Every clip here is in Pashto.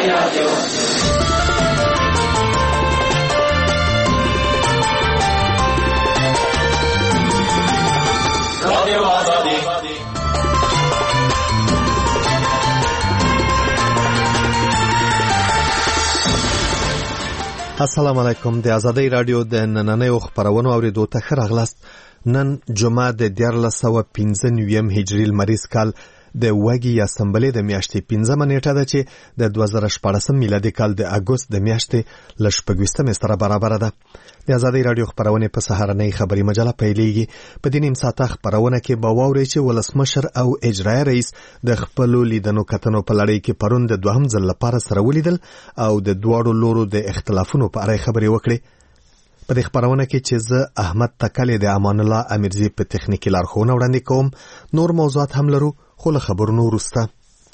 السلام علیکم. د آزادۍ رادیو د نننیو خپرونو اوریدو ته ښه راغلاست. نن جمعه د 1495 هجري لمریز کال د وګي یا سنبلې د میاشتې 15 نیټه ده چې د 2014 میلادي کال د اګوست د میاشتې ل 26 سره برابر ده. د آزادۍ رادیو خپرونه په سهارنۍ خبري مجله پیلېږي. په دې نیم ساعته خبرونه کې به واورئ چې ولسمشر او اجرایي رئیس د خپل لیدنو کتنو په لړۍ کې پرون د دوهم ځل لپاره سره ولیدل او د دواړو لورو د اختلافونو په اړه خبري وکړي. په دې خبرونه کې چې زه احمد تکلی د امان الله امیرزی په تخنیکی لارښوونه وړاندې کوم. نور موضوعات هم لرو خو له خبرونو وروسته.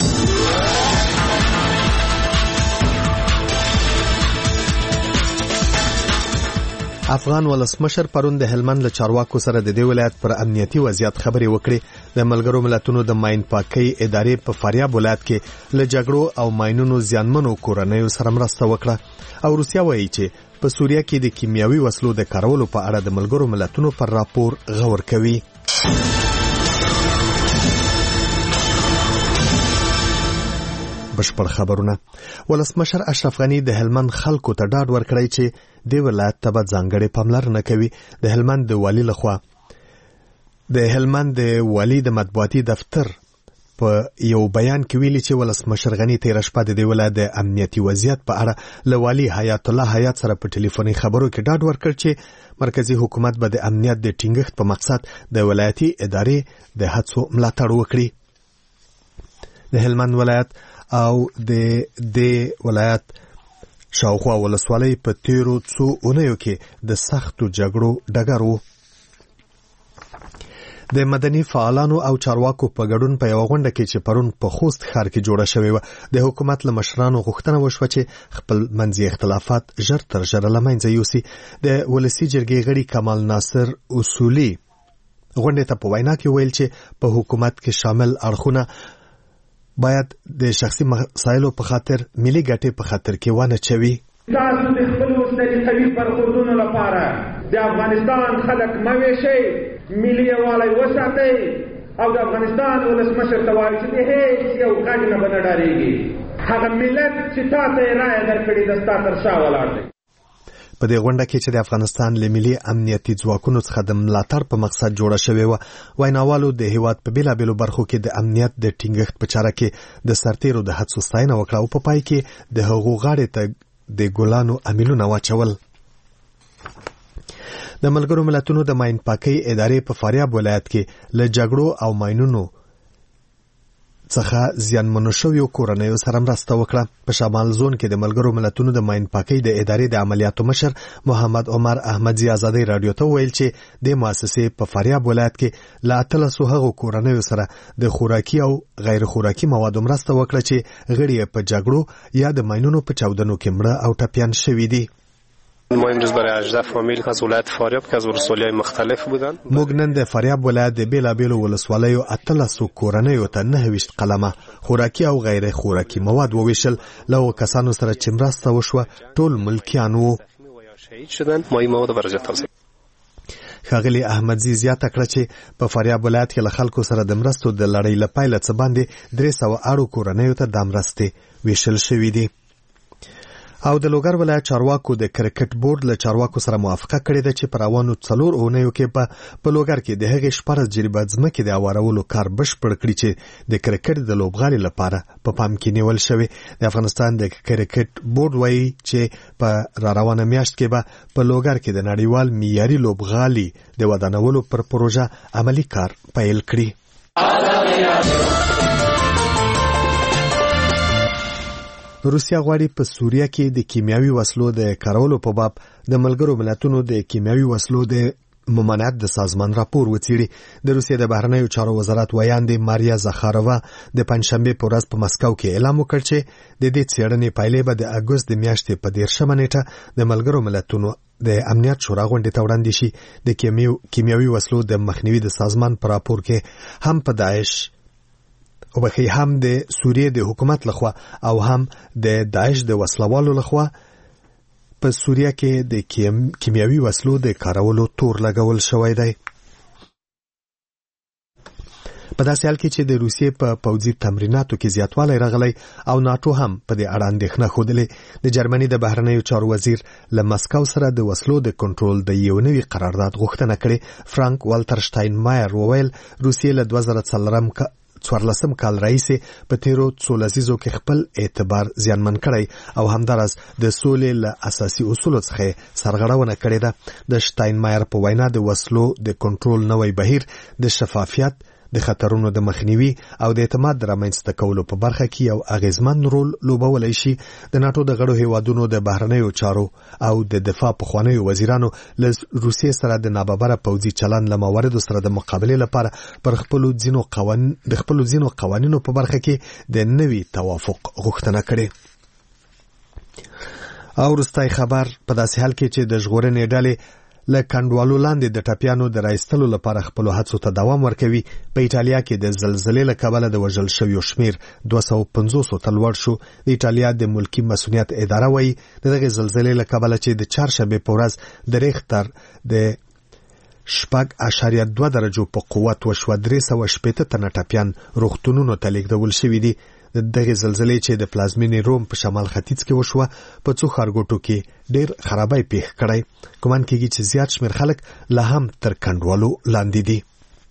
افغان ولسمشر پرون د هلمند له چارواکو سره د دې ولایت پر امنیتي وضعیت خبري وکړي. د ملګرو ملتونو د ماین پاکۍ ادارې په فاریاب ولایت کې له جګړو او ماینونو زیانمنو کورنیو سره مرسته وکړه او روسیا وایي چې په سوریه کې د کیمیاوي وسلو د کارولو په اړه د ملګرو ملتونو پر راپور غور کوي. بشپړ خبرونه. ولسمشر اشرف غنی د هلمند خلکو ته ډاډ ورکړی چې د ولایت ته به ځانګړې پاملرنه کوي. د هلمند د والی لخوا د هلمند د والی د مطبوعاتي دفتر په یو بیان کې ویلي چې ولسمشر غنی تیر شپه د ولایت د امنیتي وضعیت په اړه له والی حیات الله حیات سره په ټلیفوني خبرو کې ډاډ ورکړ چې مرکزی حکومت به د امنیت د ټینګښت په مقصد د ولایتي ادارې د هڅو ملاتړ وکړي. د هلمند ولایت او د ولایت شاوخوا ولسوالۍ په تیرو څو اونیو کې د سختو جګړو ډګر و. د مدني فعالانو او چارواکو په ګډون په یو غونډه کې چې پرون په خوست ښار کې جوړه شوې و د حکومت له مشرانو غوښتنه وشوه چې خپل منځي اختلافات ژر تر ژره له منځه یوسي. د ولسي جرګې غړي کمال ناصر اصولي غونډې ته په وینا کې ویل چې په حکومت کې شامل اړخونه باید د شخصي مسایلو په خاطر ملي ګټې په خاطر کې ونه چوي. تاسو د خپل سلیقوي برخوردونو لپاره د افغانستان خلک مویشي ملي یووالی وساتئ او د افغانستان ولسمشر ته وایي چې هیڅ یو غږ نه به نه ډارېږي. هغه ملت چې تاسو یې رایه درکړې ده ستا تر شا ولاړ دی. په دې غونډه کې چې د افغانستان له ملي امنیتي ځواکونو څخه د ملاتړ په مقصد جوړه شوې و ویناوالو د هیواد په بیلابیلو برخو کې د امنیت د ټینګښت په چاره کې د سرتیرو د هڅو ستاینه وکړه او په پای کې د هغو غاړې ته د ګلانو امیلونه واچول. د ملګرو ملتونو د ماین پاکۍ ادارې په فاریاب ولایت کې له جګړو او ماینونو څخه زیانمنو شویو کورنیو سره مرسته وکړه. په شمال زون کې د ملګرو ملتونو د ماین پاکۍ د ادارې د عملیاتو مشر محمد عمر احمدزی آزادۍ رادیو ته ویل چې د مؤسسې په فاریاب ولایت کې له 1300 هغو کورنیو سره د خوراکي او غیر خوراکي موادو مرسته وکړه چې غړي په جګړو یا د ماینونو په چاودنو کې مړه او ټپیان شوي دي. ما امروز برای 18 فامیل از ولایت فاریاب که از ولسوالی‌های مختلف بودند. موږ نن د فاریاب ولایت د بیلابیلو ولسوالیو 1300 کورنیو ته 29 قلمه خوراکي او غیر خوراکي مواد وویشل. له کسانو سره چې مرسته وشوه ټول ملکیان وو. شهید شدند. ما این مواد برای توزیع. ښاغلي احمدزی زیاته کړه چې په فاریاب ولایت کې له خلکو سره د مرستو د لړۍ له پیله څخه باندې 300 اړو کورنیو ته د مرستې ویشل شوې دي. او د لوګر ولایت چارواکو د کرکټ بورډ له چارواکو سره موافقه کړې ده چې پر روانو 4 اونیو کې په لوګر کې د هغې 14 جریبه ځمکې د اوارولو کار بشپړ کړي چې د کرکټ د لوبغالي لپاره په پام کې نیول شوی. د افغانستان د کرکټ بورډ وایي چې په روانه میاشت کې به په لوګر کې د نړیوال معیاري لوبغالي د ودانولو پر پروژه عملی کار پیل کړي. روسیا غواړي په سوریه کې د کیمیاوي وسلو د کارولو په باب د ملګرو ملتونو د کیمیاوي وسلو د ممانعت د سازمان راپور وڅېړي. د روسیې د بهرنیو چارو وزارت ویاندې ماریا زخارova د پنځشنبه په ورځ په مسکو کې اعلان وکړ چې د دې څېړنې پایلې به د اګوست د میاشتې په 13 نیټه د ملګرو ملتونو د امنیت شورا غونډې ته وړاندې شي. د کیمیاوي وسلو د مخنیوي د سازمان په راپور کې هم په داعش وبخي هم د سوریې د حکومت لخوا او هم د داعش د وسلوالو لخوا په سوریه کې د کیمیاوي وسلو د کارولو تور لګول شوی دی. په داسې حال کې چې د روسیې په پوځي تمریناتو کې زیاتوالی راغلی او ناتو هم په دې اړه اندېښنه ښودلې، د جرمني د بهرنیو چارو وزیر له مسکو سره د وسلو د کنټرول د یو نوي قرارداد غوښتنه کړې. فرانک والتر شتاینمایر وویل روسیې له 2014 کال راهیسې په تیرو څو لسیزو کې خپل اعتبار زیانمن کړی او همداراز د سولې له اساسي اصولو څخه سرغړونه کړې ده. د شتاینمایر په وینا د وسلو د کنټرول نوی بهیر د شفافیت، د خطرونو د مخنیوي او د اعتماد د رامنځته کولو په برخه کې یو اغیزمن رول لوبولی شي. د ناتو د غړو هیوادونو د بهرنیو چارو او د دفاع پخوانیو وزیرانو له روسیې سره د ناببره پوځي چلند له مواردو سره د مقابلې لپاره پر خپلو ځینو قوانینو په برخه کې د نوي توافق غوښتنه کړې. او وروستی خبر په داسې حال کې چې د ژغورنې ډلې له کنډوالو لاندې د ټپیانو د رایستلو لپاره خپلو هڅو ته دوام ورکوي. په ایټالیا کې د زلزلې له کبله د وژل شویو شمیر 250 ته لوړ شو. د ایټالیا د ملکی مسؤلیت اداره وایي د دغه زلزلې له کبله چې د چهارشنبې په ورځ د ریختر د 6.2 درجو په قوت وشوه، 380 تنه ټپیان روغتونونو ته لیږدول شوي دي. دغه زلزلې چې د پلازمینې روم په شمال ختیځ کې وشوه په څو ښارګوټو کې ډېر خرابای پیښ کړی. ګمان کېږي چې زیات شمېر خلک لا هم تر کنډوالو لاندې دي.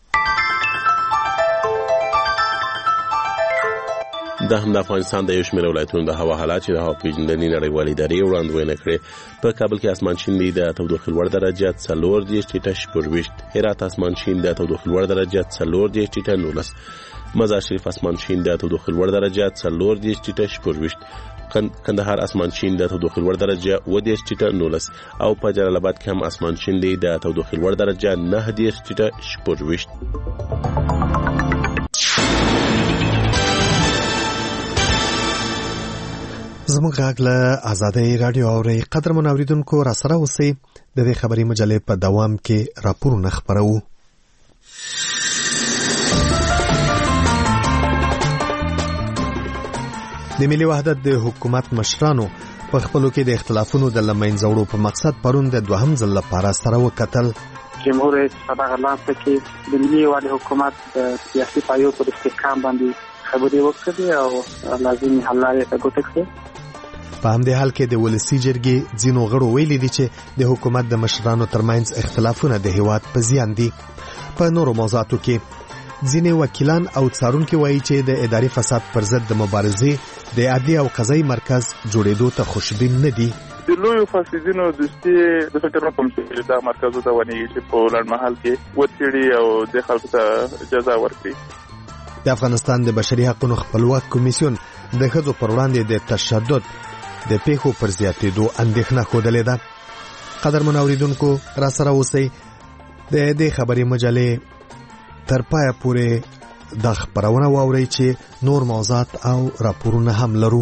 دا هم د افغانستان د یو شمېر ولایتونو د هوا حالات چې د هوا پیژندنې نړیوالې ادارې وړاندوینه کړې. په کابل کې اسمان شین دی، د تودوخې لوړ درجه 4.4، هرات اسمان شین د تودوخې لوړ درجه 4.19، مزار شریف اسمان شین د تودوخې لوړ درجه 4.4، کندهار اسمان شین د تودوخې لوړ درجه 9.19 او په جلال آباد کې هم اسمان شین دی د تودوخې لوړ درجه 9.4. زموږ غږ له آزادۍ رادیو اورئ. قدرمن اوریدونکو را سره اوسئ. د دې خبري مجلې په دوام کې راپورونه خپروو. د ملي وحدت د حکومت مشرانو په خپلو کې د اختلافونو د لمنځه وړو په مقصد پرون د دوهم ځل لپاره سره وکتل. جمهور رئیس په دغه لاندې کې د ملي وحدت حکومت د سیاسي پایو پر استحکام باندې خبرې وکړې او لازمي حل لارې ته ګوته کړې. په همدې حال کې د ولسي جرګې ځینو غړو ویلي دي چې د حکومت د مشرانو ترمنځ اختلافونه د هیواد په زیان دي. په نورو موضوعاتو کې ځینې وکیلان او څارونکي وایي چې د اداري فساد پر ضد د مبارزې د عدلي او قضایي مرکز جوړېدو ته خوشبین نه دي. د لویو فاسدینو دوستي د فکر نه کوم چې دا مرکزو ته ونیږي چې په لړمحل کې وڅېړي او د خلکو ته جزا ورکړي. د افغانستان د بشري حقوقو خپلواک کمیسیون د ښځو پر وړاندې د تشدد د پیښو پر زیاتېدو اندېښنه ښودلې ده. قدرمن اوریدونکو را سره اوسئ. د دې خبري مجلې تر پایه پورې د خبرونه واورئ چې نور موضوعات او راپورونه هم لرو.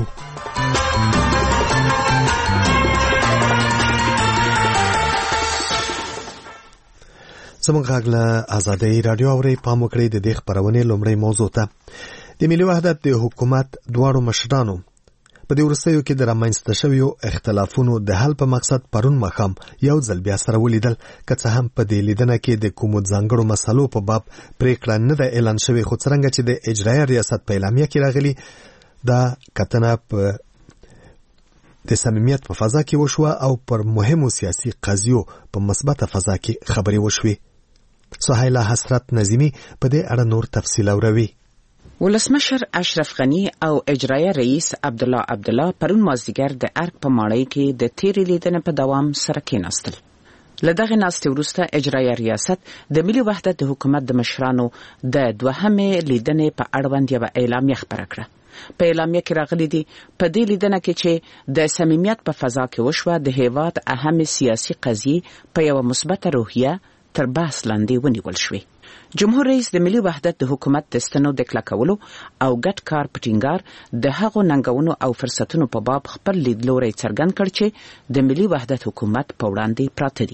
زموږ غږ له آزادۍ رادیو اورئ. پام وکړئ د دې خبرونې لومړی موضوع ته. د ملي وحدت د حکومت دواړو مشرانو په دې وروستیو کې د رامنځته شویو اختلافونو د حل په مقصد پرون ماښام یو ځل بیا سره ولیدل. که څه هم په دې لیدنه کې د کومو ځانګړو مسلو په باب پریکړه نه ده اعلان شوې، خو څرنګه چې د اجرایه ریاست په اعلامیه کې راغلي دا کتنه په د صمیمیت په فضا کې وشوه او پر مهمو سیاسي قضیو په مثبته فضا کې خبرې وشوې. سهیله حسرت نظیمی په دې اړه نور تفصیل اوروي. ولسمشر اشرف غنی او اجرایه رئیس عبدالله پرون مازدیګر د ارګ په ماڼۍ کې د تیرې لیدنې په دوام سره کېناستل. له دغې ناستې وروسته اجرایه ریاست د ملي وحدت د حکومت د مشرانو د دوهمې لیدنې په اړوند یوه اعلامیه خپره کړه. په اعلامیه کې راغلي دي په دې لیدنه کې چې د صمیمیت په فضا کې وشوه، د هیواد اهم سیاسي قضیې په یوه مثبته روحیه تر بحث لاندې ونیول شوې. جمهور رئیس د ملي وحدت د حکومت د ستنو د کلکولو او ګډ کار په ټینګار د هغو ننګونو او فرصتونو په باب خپل لیدلوری څرګند کړ چې د ملي وحدت حکومت په وړاندې پراته دي.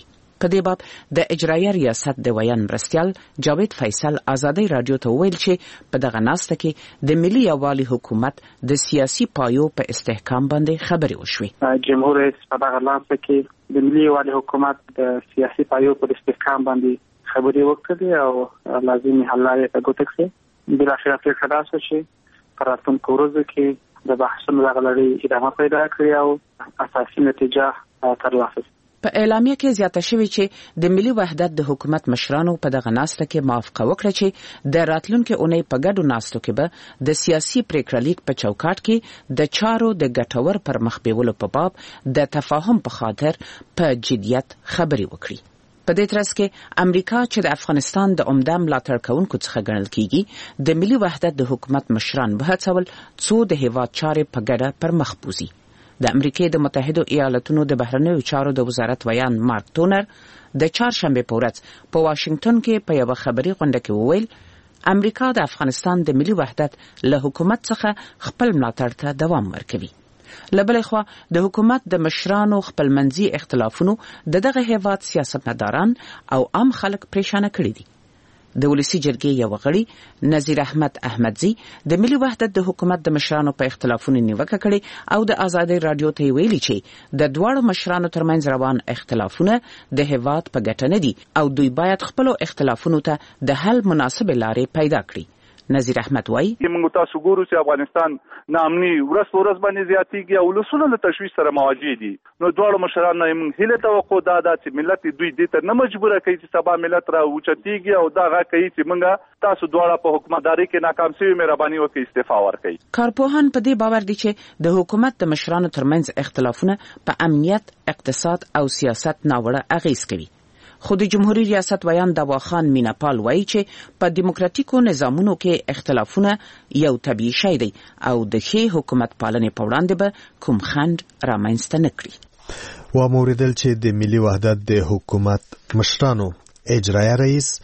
په دې باب د اجرایه ریاست د ویان مرستیال جاوید فیصل آزادۍ رادیو ته ویل چې په دغه ناسته کې د ملي یووالي حکومت د سیاسي پایو په استحکام باندې خبرې وشوې. جمهور رئیس په دغه ناسته کې د ملي یووالي حکومت د سیاسي پایو په استحکام باندې خبرې وکړې او لازمي حل لارې ته ګوته کړې. بالاخره پرېکړه دا شوه چې په راتلونکو ورځو کې د بحثونو دغه لړۍ ادامه پیدا کړي او اساسي نتیجه ترلاسه کړي. په اعلامیه کې زیاته شوی چې د ملي وحدت د حکومت مشرانو په دغه ناسته کې موافقه وکړه چې د راتلونکو اونۍ په ګډو ناستو کې به د سیاسي پریکړه لیک په چوکاټ کې د چارو د ګټور پرمخ بیولو په باب د تفاهم په خاطر په جدیت خبرې وکړي. په دې ترڅ کې امریکا چې د افغانستان د عمده ملاتړ کوونکو څخه ګڼل کیږي د ملي وحدت د حکومت مشران به هڅول څو د هیواد چارې په ګډه پرمخ بوزي. د امریکای د متحده ایالاتونو د بهرنیو چارو د وزارت ویان مارک تونر د چهارشنبه په ورځ په واشنگټن کې په یو خبري غونډه کې وویل امریکا د افغانستان د ملي وحدت له حکومت څخه خپل ملاتړ ته دوام ورکوي. لبلې خوا د حکومت د مشرانو خپلمنځي اختلافونو دغه هیواد سیاستمداران او عام خلک پریشانه کړي دي. د ولسی جرګې یو غړي نذیر احمد احمدزی د ملي وحدت د حکومت د مشرانو په اختلافونو نیوکه کړې او د آزادۍ رادیو ته ویلي چې د دواړو مشرانو ترمنځ روان اختلافونه د هیواد په ګټه نه دي او دوی باید خپل اختلافونو ته د حل مناسب لارې پیدا کړي. نذیر احمد وایي موږ تاسو ګورو چې افغانستان نامني ورځ باندې زیاتېږي او لسونه له تشویش سره مواجه دي. نو دواړو مشرانو موږ هیله توقع دا ده چې ملت دوی دې ته نه مجبوره کوي چې سبا ملت را اوچتېږي او دا غا کوي چې موږ تاسو دواړه په حکومتداري کې ناکام شوي مهرباني وکړئ استعفا ورکړئ. کارپوهان په دې باور دي چې د حکومت د مشرانو ترمنځ اختلافونه په امنیت، اقتصاد او سیاست ناوړه اغیز کوي. خو د جمهوریت ریاست ویان دواخان میناپال وایي چې په دیموکراتیکو نظامونو کې اختلافونه یو طبیعي شی دی او د ښې حکومت پالنې په وړاندې به کوم خنډ رامنځته نه کړي. و موریدل چې د ملي وحدت د حکومت مشرانو اجرایه رئیس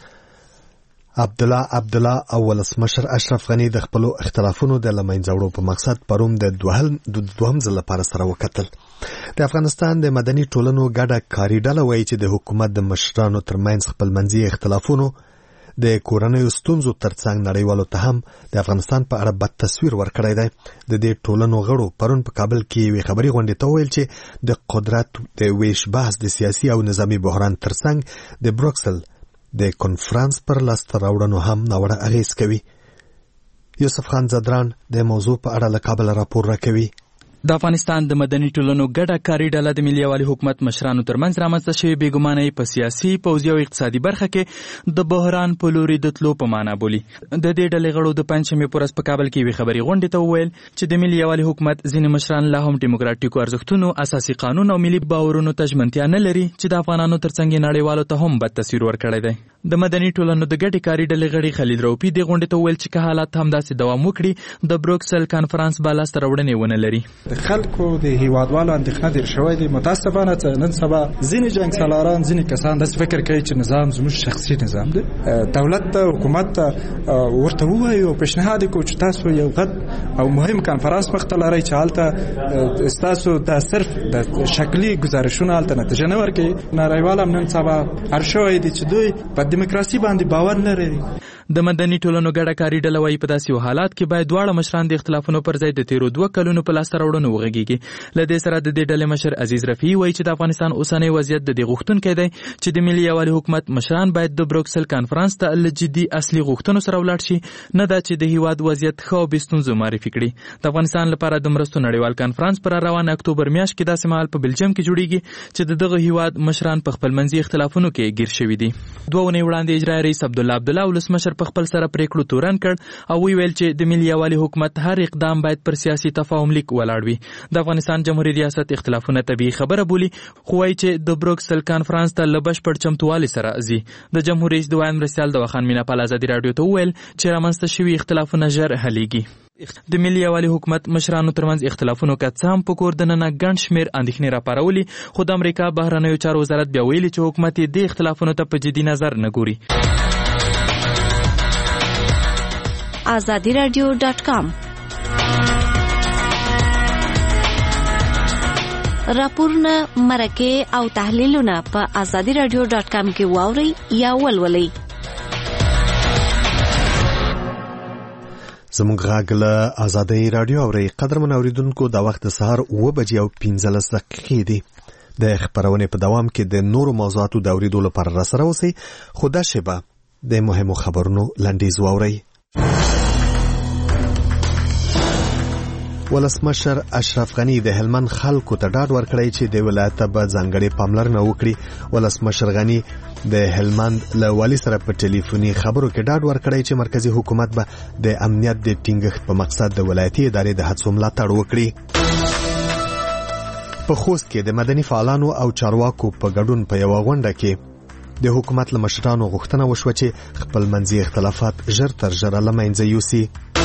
عبدالله او ولسمشر اشرف غنی د خپل اختلافونو د لمنځه وړو په مقصد پروم د دوهم ځل لپاره سره وکتل. د افغانستان د مدني ټولنو ګډه کاري ډله وایي چې د حکومت د مشرانو ترمنځ خپلمنځي اختلافونو د کورنیو ستونزو ترڅنګ نړیوالو ته هم د افغانستان په اړه بد تصویر ورکړی دی. د دې ټولنو غړو پرون په کابل کې یوې خبري غونډې ته ویل چې د قدرت د ویش بحث د سیاسي او نظامي بحران ترڅنګ د بروکسل د کنفرانس پر لاسته راوړنو هم ناوړه اغیز کوي. یوسف خان زدران د موضوع په اړه له کابل راپور راکوي. د افغانستان د مدني ټولنو ګډه کاري ډله د ملي یووالي حکومت مشرانو ترمنځ رامنځته شوې بېګمانۍ په سیاسي، پوځي او اقتصادي برخه کې د بحران په لوري د تلو په معنا بولي. د دې ډلې غړو د پنځشنبې په ورځ په کابل کې یوې خبري غونډې ته وویل چې د ملي یووالي حکومت ځینې مشران لا هم ډیموکراټیکو ارزښتونو، اساسي قانون او ملي باورونو ته ژمنتیا نه لري چې د افغانانو ترڅنګ یې نړیوالو ته هم بد تصویر ورکړی دی. د مدني ټولنو د ګډې کاري ډلې غړي خلیل روپي دې غونډې ته وویل چې که حالات همداسې دوام وکړي د بروکسل کنفرانس به لاسته راوړنې ونه لري. د خلکو د هیوادوالو اندېښنه ډېر شوی دی. متاسفانه نن سبا ځینې جنګسالاران، ځینې کسان داسې فکر کوي چې نظام زموږ شخصي نظام دی. دولت ته، حکومت ته ورته ووایو، پیشنهاد وکړو چې تاسو یو غټ او مهم کنفرانس مخته لرئ چې هلته ستاسو د صرف د شکلي ګزارشونه هلته نتیجه نه ورکوي. نړیوال هم نن سبا هر شوی دی چې دوی په دیموکراسي باندې باور نه لري. د مدني ټولنو ګډه کاري ډله وایي په داسې حالات کې باید دواړه مشران د اختلافونو پر ځای د تیرو 2 کلونو په لاسته راوړنو وغږیږي. له دې سره د دې ډلې مشر عزیز رفیعي وایي چې د افغانستان اوسنی وضعیت د دې غوښتونکی دی چې د ملي یووالي حکومت مشران باید د بروکسل کنفرانس ته له جدي اصلي غوښتنو سره ولاړ شي، نه دا چې د هیواد وضعیت ښه او بې ستونزو معرفي کړي. د افغانستان لپاره د مرستو نړیوال کنفرانس پر روان اکتوبر میاشت کې داسې مهال په بلجیم کې جوړیږي چې دغه هیواد مشران په خپلمنځي اختلافونو کې ګیر شوي دي. 2 ونې وړاندې اجرایه رئیس عبدالله ولسمشر په خپل سره پریکړو تورن کړ او ویل چې د ملي یووالي حکومت هر اقدام باید پر سیاسي تفاهم لیک ولاړ وي. د افغانستان جمهوریت ریاست اختلافونه طبیعي خبره بولي، خو وايي چې د بروکسل کنفرانس ته له بشپړ چمتووالي سره ځي. د جمهور رئیس د ویان مرستیال دواخان میناپال آزادۍ رادیو ته وویل چې رامنځته شوي اختلافونه ژر حلیږي. د ملي یووالي حکومت مشرانو ترمنځ اختلافونو که څه هم په کور دننه ګڼ شمېر اندېښنې راپارولي، خو د امریکا بهرنیو چارو وزارت بیا ویلي چې حکومت یې دې اختلافونو ته په جدي نظر نه ګوري. azadiradio.com راپورونه، مرکې او تحلیلونه په azadiradio.com کې واورئ یا ولولئ. زموږ غږ له آزادۍ رادیو اورئ. قدرمن اوریدونکو، د وخت د سهار 7:15 دی. د خبرونه په دوام کې د نورو موضوعاتو د اوریدو لپاره را سره اوسئ. خدا شبه د مهمو خبرونو لنډیز واورئ. ولسمشر اشرف غنی د هلمند خلکو ته ډاډ ورکړی چې د ولایت په ځانګړي پاملرنه وکړي. ولسمشر غنی د هلمند له والی سره په ټلیفوني خبرو کې ډاډ ورکړی چې مرکزی حکومت به د امنیت د ټینګښت په مقصد د ولایتي ادارې د هڅو ملاتړ وکړي. په خوست کې د مدني فعالانو او چارواکو په ګډون په یو غونډه کې د حکومت له مشرانو غوښتنه وشوه چې خپل منځي اختلافات ژر تر ژره له منځه یوسي.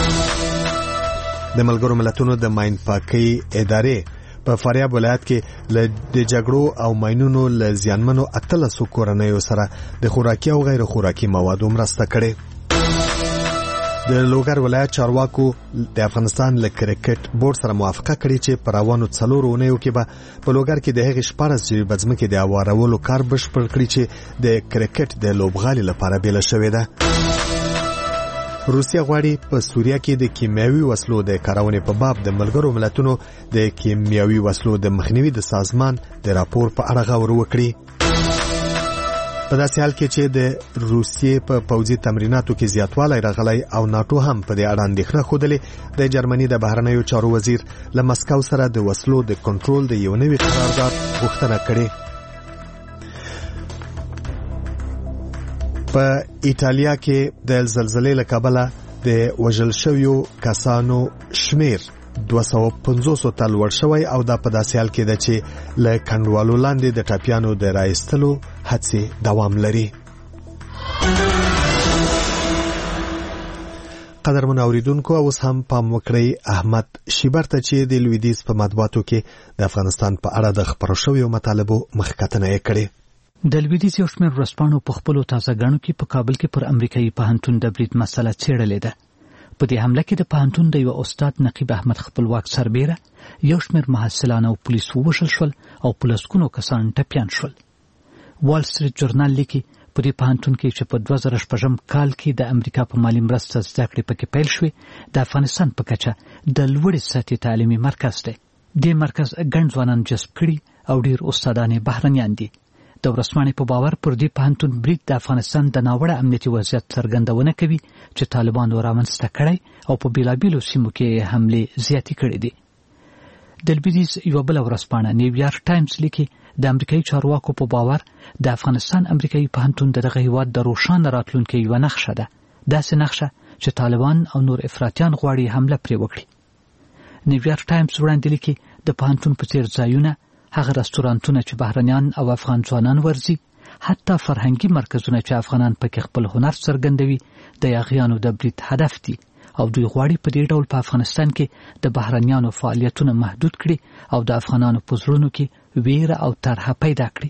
د ملګرو ملتونو د ماین پاکۍ ادارې په فاریاب ولایت کې د جګړو او ماینونو له زیانمنو 1300 کورنیو سره د خوراکي او غیر خوراکي موادو مرسته کړې. د لوګر ولایت چارواکو د افغانستان له کرکټ بورډ سره موافقه کړې چې په روانو 4 اونیو کې به په لوګر کې د هغې 14 جریبه ځمکې د اوارولو کار بشپړ کړي چې د کرکټ د لوبغالي لپاره بیله شوې ده. روسیه غواړي په سوریه کې د کیمیاوي وسلو د کارونې په باب د ملګرو ملتونو د کیمیاوي وسلو د مخنیوي د سازمان د راپور په اړه غور وکړي. په داسې حال کې چې د روسیې په پوځي تمریناتو کې زیاتوالی راغلی او ناتو هم په دې اړه اندېښنه ښودلې، د جرمني د بهرنیو چارو وزیر له مسکو سره د وسلو د کنټرول د یو نوي قرارداد غوښتنه کړې. په ایټالیا کې د زلزلې له کبله د وژل شویو کسانو شمیر 250 ته لوړ شوی او دا په داسې حال کې ده چې له کنډوالو لاندې د ټاپیانو د راایستلو هڅې دوام لري. قدرمن اوریدونکو، اوس هم پام وکړئ احمد شیبر ته چې د لویدیځ په مطبوعاتو کې د افغانستان په اړه د خپرو شویو مطالبو مخکتنه یې کړې. د لویدیځ یو شمېر ورځپاڼو په خپلو تازه ګڼو کې په کابل کې پر امریکایي پوهنتون د برید مسله څېړلې ده. په دې حمله کې د پوهنتون د یو استاد نقیب احمد خپلواک سربیره یو شمېر محصلان او پولیس ووژل شول او په لسګونو کسان ټپیان شول. وال سټریټ جورنال لیکي په دې پوهنتون کې چې په 2006 کال کې د امریکا په مالي مرسته زده کړې پکې پیل شوې، د افغانستان په کچه د لوړې سطحې تعلیمي مرکز دی. دې مرکز ګڼ ځوانان جذب کړي او ډېر استادان بهرنیان دي. د ورځپاڼې په باور پر دې پوهنتون برید د افغانستان د ناوړه امنیتي وضعیت څرګندونه کوي چې طالبانو رامنځته کړی او په بیلابیلو سیمو کې حملې زیاتې کړې دي. د لویدیځ یوه بله ورځپاڼه نیویارک ټایمز لیکي د امریکایي چارواکو په باور د افغانستان امریکایي پوهنتون د دغه هیواد د روښانه راتلونکي یوه نښه ده، داسې نښه چې طالبان او نور افراطیان غواړي حمله پرې وکړي. نیویارک ټایمز وړاندې لیکي د پوهنتون په څېر ځایونه، هغه رستورانتونه چې بهرنیان او افغان ځوانان ورځي، حتی فرهنګي مرکزونه چې افغانان پکې خپل هنر څرګندوي، د یاغیانو د برید هدف دي او دوی غواړي په دې ډول په افغانستان کې د بهرنیانو فعالیتونه محدود کړي او د افغانانو په زړونو کې ویره او طرحه پیدا کړي.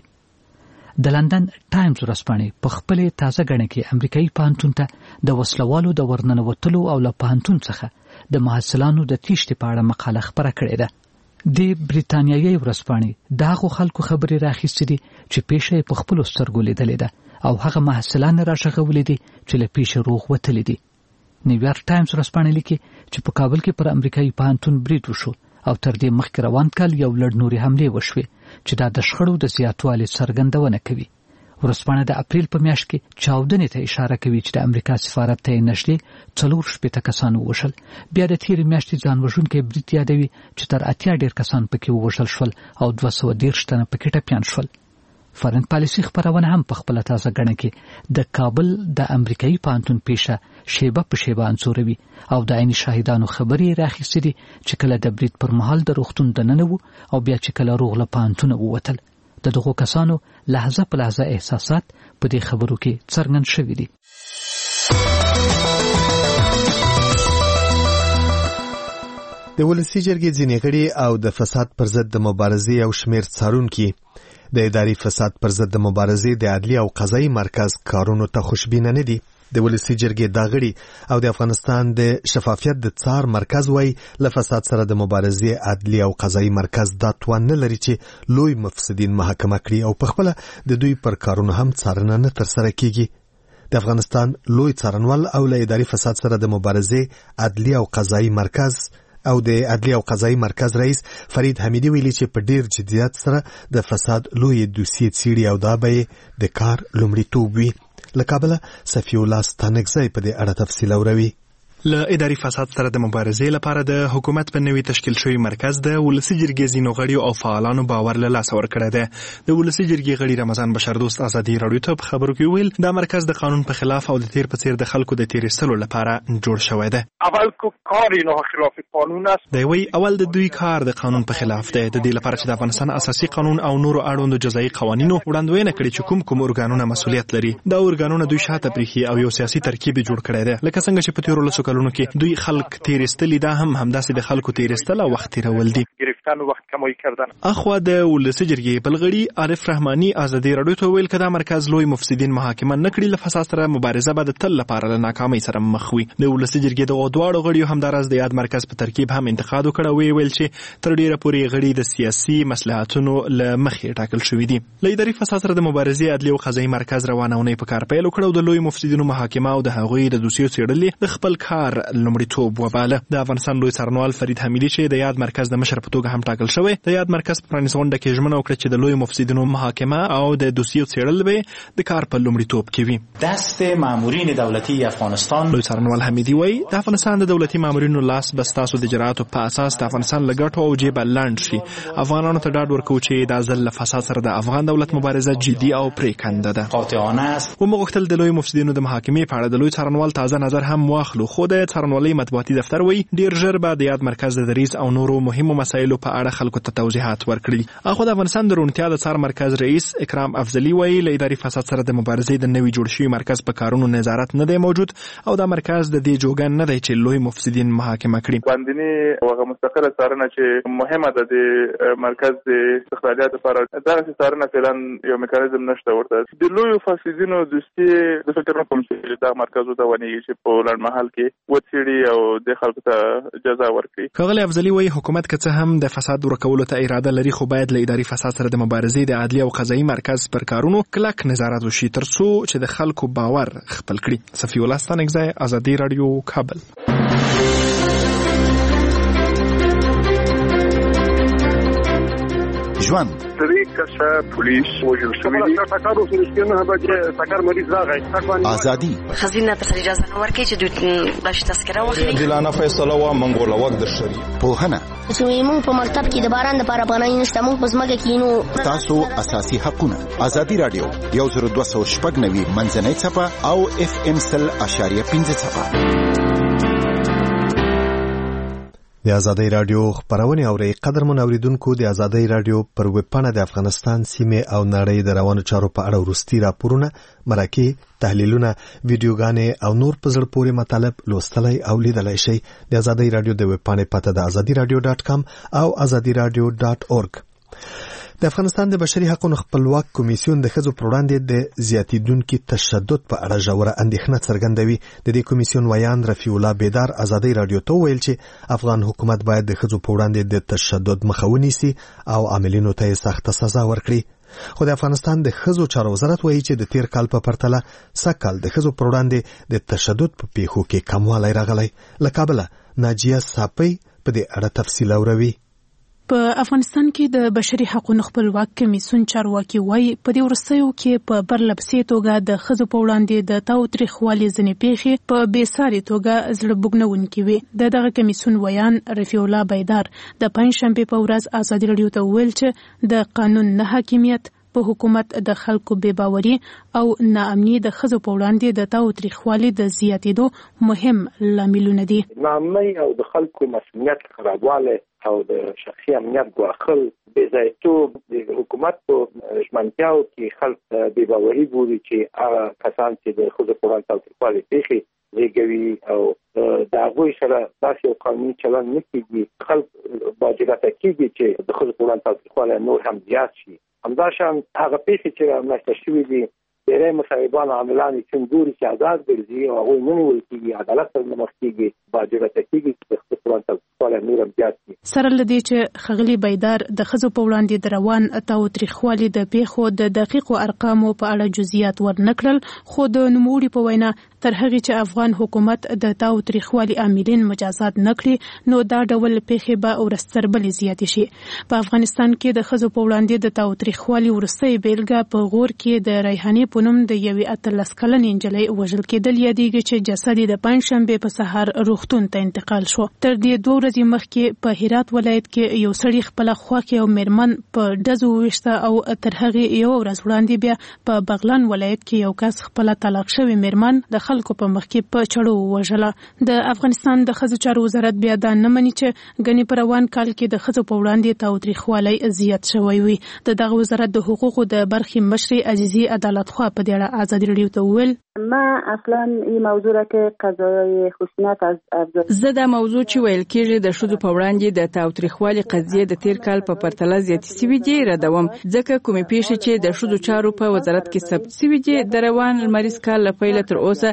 د لندن ټایمز ورځپاڼې په خپلې تازه ګڼه کې امریکایي پوهنتون ته د وسلوالو د ورننوتلو او له پوهنتون څخه د محصلانو د تیښتې په اړه مقاله خپره کړې ده. د بریتانیایي ورځپاڼې د هغو خلکو خبرې راخیستې دي چې پیښه یې په خپلو سترګو لیدلې ده او هغه محصلان راغږولي دي چې له پیښې روغ وتلي دي. نیویارک ټایمز ورځپاڼه لیکي چې په کابل کې پر امریکایي پوهنتون برید وشو او تر دې مخکې روان کال یو لړ نورې حملې وشوې چې دا د شخړو د زیاتوالي څرګندونه کوي. ورځپاڼه د اپریل په میاشت کې چاودنې ته اشاره کوي چې د امریکا سفارت ته یې نږدې 4 کسان ووژل. بیا د تېرې میاشتې ځان وژونکی برید یادوي چې تر 80 ډېر کسان پکې ووژل شول او 213 تنه پکې ټپیان شول. فارن پالیسي خبرونه هم په خپله تازه ګڼه کې د کابل د امریکایي پوهنتون پیښه شیبه په شیبه انځوروي او د عیني شاهدانو خبرې راخیستې دي چې کله د برید پر مهال د روغتون دننه وو او بیا چې کله روغ له پوهنتونه ووتل. د دغو کسانو لحظه په لحظه احساسات په دې خبرو کې څرګند شوي دي. د ولسي جرګې ځینې غړي او د فساد پر ضد د مبارزې او شمېر څارونکي د اداري فساد پر ضد د مبارزې د عدلي او قضایي مرکز کارونو ته خوشبینه نه دي. د ولسی جرګې د غړي او د افغانستان د شفافیت د څار مرکز وای له فساد سره د مبارزې عدلي او قضایي مرکز دا توان نه لري چې لوی مفسدین محاکمه کړي او په خپل د دوی پر کارونو هم څارنه نه ترسره کیږي. د افغانستان لوی څارنوال او له اداري فساد سره د مبارزې عدلي او قضایي مرکز او د عدلي او قضایي مرکز رئیس فرید حمیدی ویلي چې په ډیر جدیت سره د فساد لوی دوسیې څیړي او دا به د کار لومړیتوب وي. له کابله صفی الله ستانکزی په دې اړه تفصیل اوروي. له اداري فساد سره د مبارزې لپاره د حکومت په نوي تشکیل شوی مرکز د ولسی جرګې ځینو غړیو او فعالانو باور له لاسه ورکړی دی. د ولسی جرګې غړي رمضان بشردوست ازادي راډیو ته په خبرو کې ویل دا مرکز د قانون په خلاف او د تیر په څیر د خلکو د تیرستلو لپاره جوړ شوی دی. اول کار اینا خلاف قانون است. دی وی اول د دوی کار د قانون په خلاف دی. د دې لپاره چې د افغانستان اساسي قانون او نورو اړوندو جزایي قوانینو وړاندوینه کړي چې کوم ارګانونه مسؤلیت لري. دا ارګانونه دوی شاته پریخي او یو سیاسي ترکیب جوړ کړی دی. لکه څنګه چې په تیرو لسو کلونو کې دوی خلک تیرستلی دا هم همداسې د خلکو تیرستل او وخت تیرول دي. گرفتن و وقت کمایی کردن. اخوا د ولسی جرګې بلغړي عارف رحماني ازادي راډیو ته ویل کدا مرکز لوی مفسدین محاکمه نکړي له فساد سره مبارزه به د تل لپاره له ناکامۍ سره مخ وي. د ولسی جرګې د غوډواړو غړیو هم دراز د یاد مرکز په ترکیب هم انتقاد وکړ ویل چې تر ډیره پورې غړي د سیاسي مصلحتونو له مخې ټاکل شوې دي. له اداري فساد سره د مبارزې عدلي او قضایي مرکز روانونه په کار پیل وکړ او د لوی مفسدینو محاکمه او د هغوی د دوسیو څېړل د خپل کار لومړیتوب وباله. د افغانستان لوی څارنوال فرید حمیدی چې د یاد مرکز د مشر په توګه هم ټاکل شوی د یاد مرکز په پرانیستې غونډه کې ژمنه وکړه چې د لوی مفسدینو محاکمه او د دوسیو څېړل به د کار په لومړیتوب کې وي. دست مامورین دولتي افغانستان لوی څارنوال حمیدی وایي د افغانستان د دولتي مامورینو لاس به ستاسو د اجراتو په اساس د افغانستان له ګټو او جیبه لاندې شي. افغانانو ته ډاډ ورکوو چې دا ځل له فساد سره د افغان دولت مبارزه جدي او پرېکنده ده. قاطعانه است. ومغوښتل د لوی مفسدینو د محاکمې په اړه د لوی څارنوال تازه نظر هم واخلو خو د څارنوالۍ مطبوعاتي دفتر وایي ډیر ژر به د یاد مرکز د دریځ او نورو مهمو مسایلو په اړه خلکو ته توضیحات ورکړي. اخو د افغانستان د روڼتیا د څار مرکز رئیس اکرام افضلي وایي له اداري فساد سره د مبارزې د نوي جوړ شوي مرکز په کارونو نظارت نه دی موجود او دا مرکز د دې جوګن نه دی چې لوی مفسدین محاکمه کړي. باندې هغه مستقله څارنه چې مهمه ده د مرکز د استقلالیت لپاره دا څارنه فعلا یو میکانیزم نشته ورته. د لوی مفسدینو دوستي د فکر نه کوم چې دا مرکز د ونیږي چې په لړمحل کې وڅېړي او د خلکو ته جزا ورکړي. ښاغلی افضلي وایي حکومت که څه هم د فساد ورکولو ته اراده لري خو باید له اداري فساد سره د مبارزې د عدلي او قضایي مرکز پر کارونو کلک نظارت وشي ترڅو چې د خلکو باور خپل کړي. صفی الله ستانکزی ازادي راډیو کابل. ژوند درې کسه پولیس وژل شوي دي. ټکر وشو نه بچ ټکر مریض راغی. ازادي خزینه ته اجازه نه ورکړي چې دوی باش تذکره واخلي. دلانه فیصله وا منګوله وخت د شری پوهنه موږ په مکتب کې د باران لپاره پناه نشته. موږ په ځمکه کې نو تاسو اساسي حقونه. ازادي رادیو 10290 منځنۍ صفه او FM 100.5 صفه. د ازادۍ راډیو خبرونه اوري. قدرمن اوریدونکو د ازادۍ راډیو پر ویب پاڼه د افغانستان سیمه او نړۍ د روانو چارو په اړه ورستي راپورونه، مرکې، تحلیلونه، ویډیوګانې او نور په زړه پورې مطالب لوستلای او لیدلای شئ. د ازادۍ راډیو د ویب پاڼې پته د azadiradio.com او azadiradio.org. د افغانستان د بشري حقوقو خپلواک کمیسیون د ښځو پر وړاندې د زیاتیدونکي تشدد په اړه ژوره اندېښنه څرګندوي. د دې کمیسیون ویان رفیع الله بیدار ازادۍ راډیو ته ویل چې افغان حکومت باید د ښځو په وړاندې د تشدد مخه ونیسي او عاملینو ته یې سخته سزا ورکړي. خو د افغانستان د ښځو چارو وزارت وایي چې د تیر کال په پرتله سږ کال د ښځو پر وړاندې د تشدد په پیښو کې کموالی راغلی. له کابله ناجیه صافی په دې اړه تفصیل اوروي. په افغانستان کې د بشري حقوقو خپلواک کمیسیون چارواکي وایي په دې وروستیو کې په پرلپسې توګه د ښځو په وړاندې د تاوتریخوالي ځینې پیښې په بېساري توګه زړه بوږنونکې وي. دغه کمیسیون ویان رفیع الله بیدار د پنجشنبې په ورځ ازادي راډیو ته وویل چې د قانون نه حاکمیت په حکومت د خلکو بې باوري او ناامني د ښځو په وړاندې د تاوتریخوالي د زیاتېدو مهم لاملونه دي. ناامني او د خلکو مسؤلیت خرابوالی او د شخصي امنیت ګواښل، بېځایتوب، د حکومت په ژمنتیاو کې خلک بې باوري ګوري چې هغه کسان چې د ښځو په وړاندې تاوتریخوالي پیښې زېږوي او د هغوی سره داسې یو قانوني چلند نه کېږي، خلک باجرته کېږي چې د ښځو په وړاندې تاوتریخوالی نور هم زیات شي. همداشان هغه پیښې چې رامنځته شوي دي ډېری مصاحبان عاملان چې ګوري چې آزاد ګرځي او هغوی نه نیول کېږي، عدالت ته نه مخکېږي، باجرته کېږي چې د خپل تاوتریخوالی نور هم زیات شي. سره له دې چې ښاغلي بیدار د ښځو په وړاندې د روان تاوتریخوالي د پیښو د دقیقو ارقامو په اړه جزئیات ورنه کړل، خو د نوموړي په وینا تر هغې چې افغان حکومت د تاوتریخوالي عاملین مجازات نه کړي نو دا ډول پیښې به ورځ تر بلې زیاتې شي. په افغانستان کې د ښځو په وړاندې د تاوتریخوالي وروستۍ بیلګه په غور کې د ریحانې په نوم د یوې 18 کلنې نجلۍ وژل کېدل یادېږي چې جسد یې د پنجشنبې په سهار روغتون ته انتقال شو. تر دې 2 ورځې مخکې په هرات ولایت کې یو سړي خپله خوښې او میرمن په ډزو وویشته او تر هغې یوه ورځ وړاندې بیا په بغلان ولایت کې یو کس خپله طلاق شوې میرمن د خلکو په مخ کې په چړو ووژله. د افغانستان د ښځو چارو وزارت بیا دا نه مني چې ګنې په روان کال کې د ښځو په وړاندې تاوتریخوالی زیات شوی وي. د دغه وزارت د حقوقو د برخې مشرې عزیزي عدالت خوا په دې اړه ازادي راډیو ته وویل ما اصلا این موضوع را که قضایای خشونت از زه دا موضوع چې ویل کېږي د ښځو په وړاندې د تاوتریخوالي قضیه د تیر کال په پرتله زیاتې سوي دي ردوم، ځکه کومې پیښې چې د ښځو چارو په وزارت کې ثبت سوي دي د روان لمریز کال له پیله تر اوسه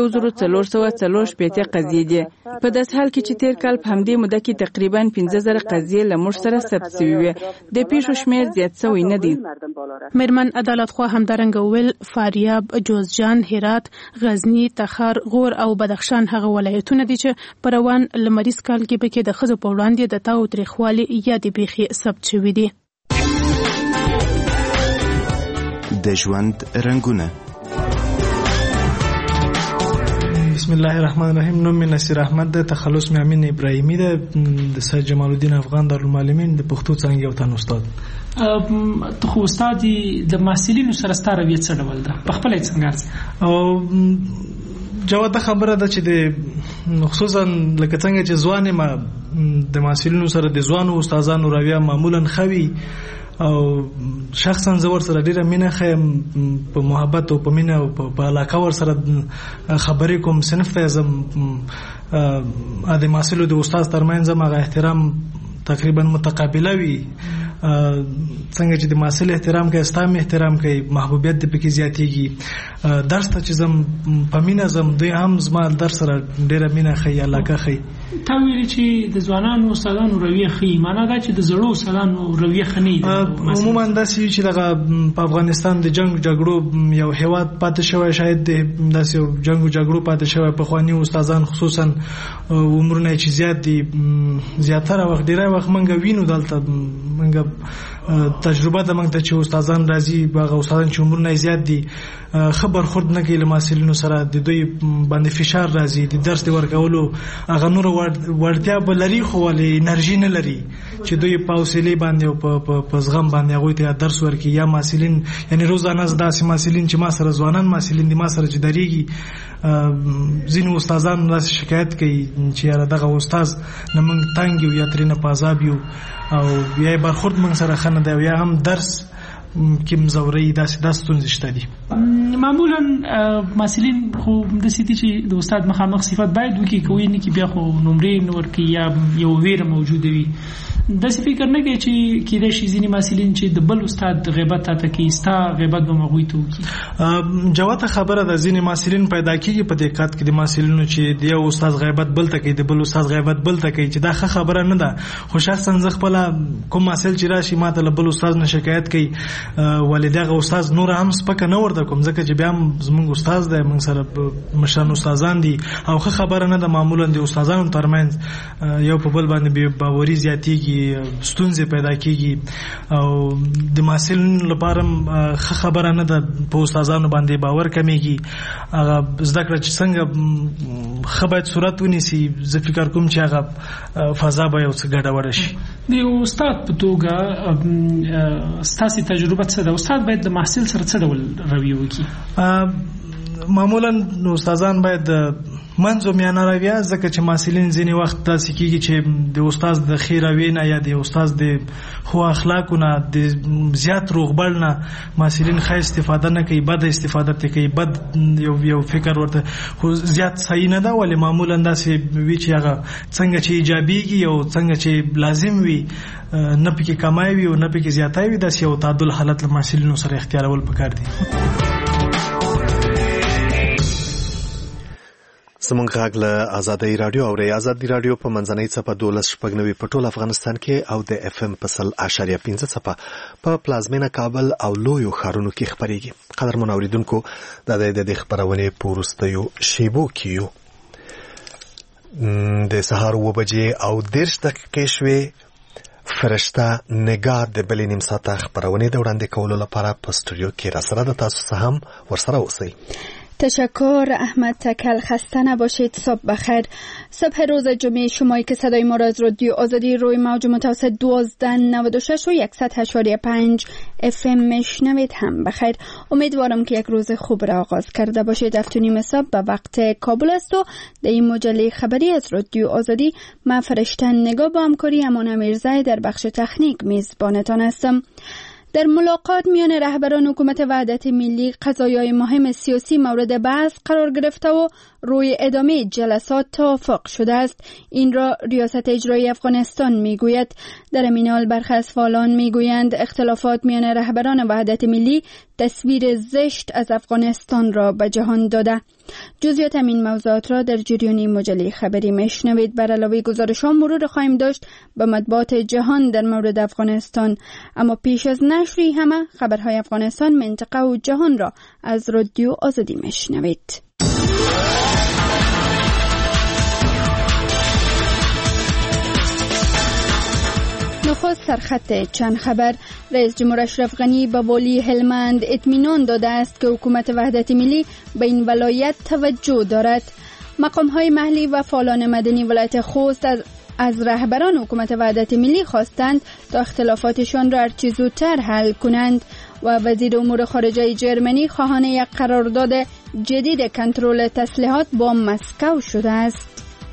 1444 قضیې دي. په داسې حال کې چې تیر کال په همدې موده کې تقریبا 15000 قضیې له موږ سره ثبت سوي وي، د پیښو شمېر زیات سوی نه دی. میرمن عدالت خوا همدارنګه ویل فاریاب، جوزجان، هرات، غزنی، تخار، غور او بدخشان هغه ولایتونه دي چې په روان لمریز کال کې پکې د ښځو په وړاندې د تاوتریخوالي یادې پیښې ثبت شوي دي. د ژوند رنګونه. بسم الله الرحمن الرحیم. نوم مې نصیر احمد ده، تخلص مې امین ابراهیمی ده، د سید جمال الدین افغان دارالمعلمین د پښتو څانګې یو تن استاد. ته خو استاد د محصلینو سره ستا رویه څه ډول ده؟ په خپله یې څنګه او جواب د خبره ده چې د خصوصا لکه څنګه چې ځوان یم د محصلینو سره د ځوانو استادانو رویه معمولا ښه وي او شخصا زه ورسره ډېره مینه ښیم، په محبت او په مینه او په علاقه ورسره خبرې کوم، صنف ته ځم، د محصلو د استاد ترمنځ هم هغه احترام تقریبا متقابله وي. څنګه چې د محصل احترام کوي ستا هم احترام کوي، محبوبیت د پکې زیاتېږي. درس ته چې ځم په مینه ځم، دوی هم زما درس سره ډېره مینه ښیي، علاقه ښیي. تا ویلي چې د ځوانانو استادانو رویه ښیي، معنا دا چې د زړو استادانو رویه ښه نه وي. عموما داسې وي چې دغه په افغانستان د جنګ جګړو یو هېواد پاتې شوی، شاید داسې یو جنګ جګړو پاتې شوی. پخواني استادان خصوصا عمرونه چې زیات دي، زیاتره وخت ډېری وخت موږ وینو دلته موږ تجربه ده موږ ته چې استادان راځي، هغه استادان چې عمرونه زیات دي ښه برخورد نه کوي له محصلینو سره، د دوی باندې فشار راځي، د درس د ورکولو هغه نور وړتیا به لري خو ولې انرژي نه لري چې دوی په حوصلې باندې او په زغم باندې هغوی ته درس ورکړي. یا محصلین یعنې روزانه داسې محصلین چې ما سره ځوانان محصلین دي ما سره چې درېږي، ځینې استادان داسې شکایت کوي چې یاره دغه استاد نه موږ تنګ یو یا ترېنه په عذاب یو او یا برخورد موږ سره ښه نه دی او یا هم درس کې مزوري داسې ستونزې شته دي. معمولا محصلین خو داسې دي چې د استاد مخامخ صفت باید وکړي، کوي نه کې بیا خو نمرې نه ورکوي یا یو ویره موجوده وي. داسې فکر نه کوي چې کېدای شي ځینې محصلین چې د بل استاد غیبت تاته کوي، ستا غیبت به هغوی ته وکړي. جواته خبره ده، ځینې محصلین پیدا کېږي په دې کات کې د محصلینو چې د یو استاد غیبت بل ته کوي، د بل استاد غیبت بل ته کوي، چې دا ښه خبره نه ده. خو شخصا زه خپله کوم محصل چې راشي ما ته له بل استاد نه شکایت کوي، ولې دغه استاد نور هم سپکه نه ورته کوم، ځکه چې بیا هم زموږ استاد دی، موږ سره مشران استادان دي او ښه خبره نه ده. معمولا د استادانو ترمنځ یو په بل باندې بې باوري زیاتېږي، ستونزې پیدا کېږي او د محصلینو لپاره ښه خبره نه ده، په استادانو باندې باور کمیږي. هغه زده کړه چې څنګه ښه باید صورت ونیسي، زه فکر کوم چې هغه فضا به یو څه ګډوډه شي. د استاد په توګه ستاسې تجربه څه ده؟ استاد باید د محصل سره څه ډول رویه وکړي؟ معمولا استادان باید منځو میانه رویه، ځکه چې محصلین ځینې وخت داسې کېږي چې د استاد د ښې رویې نه یا د استاد د ښو اخلاقو نه، د زیات روغبړ نه محصلین ښه استفاده نه کوي، بده استفاده ترې کوي، بد یو فکر ورته خو زیات صحیح نه ده. ولې معمولا داسې وي چې هغه څنګه چې ایجابېږي او څنګه چې لازم وي، نه پکې کمای وي او نه پکې زیاتی وي، داسې یو تعادل حالت له محصلینو سره اختیارول پکار دي. زمونږ غږ له آزادۍ رادیو او آزادۍ رادیو په منځنۍ څپه 12.9 په ټول افغانستان کې او د اف ام په 100.5 څپه په پلازمینه کابل او لویو ښارونو کې خبريږي. قدرمن اوریدونکو د خبرونه پورستیو شیبو کیو د سهار 2 بجې او 10 دقیقې شوي. فرشته نگار د بلې نیم ساعته خبرونه د وړاندې کولو لپاره په استودیو کې را سره د تاسو سره هم ورسره اوسئ. تشکر احمد تکل. خسته نباشید. صبح بخیر. صبح روز جمعه شمایی که صدای ما را از رادیو آزادی روی موج متوسط 1296 و 100.5 FM میشنوید هم بخیر. امیدوارم که یک روز خوب را آغاز کرده باشید. 7:30 صبح به وقت کابل است و در این مجله خبری از رادیو آزادی من فرشته نگاه با همکاری امان میرزایی در بخش تکنیک میزبانتان هستم. در ملاقات میان رهبران حکومت وحدت ملی قضایای مهم سیاسی مورد بحث قرار گرفته و روی ادامه جلسات توافق شده است. این را ریاست اجرایی افغانستان میگوید. در این حال برخی از فعالان میگویند اختلافات میان رهبران وحدت ملی تصویر زشت از افغانستان را به جهان داده. جزئیات این موضوعات را در جریان مجله خبری میشنوید. بر علاوه گزارش‌ها مرور خواهیم داشت به مطبوعات جهان در مورد افغانستان. اما پیش از نشری همه خبرهای افغانستان، منطقه و جهان را از رادیو آزادی میشنوید. نخست سرخط چند خبر. رئیس جمهور اشرف غنی به والی هلمند اطمینان داده است که حکومت وحدت ملی به این ولایت توجه دارد. مقام‌های محلی و فعالان مدنی ولایت خوست از رهبران حکومت وحدت ملی خواستند تا اختلافاتشان را هرچه زودتر حل کنند و وزیر امور خارجه جرمنی خواهان یک قرارداد جدید کنترل تسلیحات با مسکو شده است.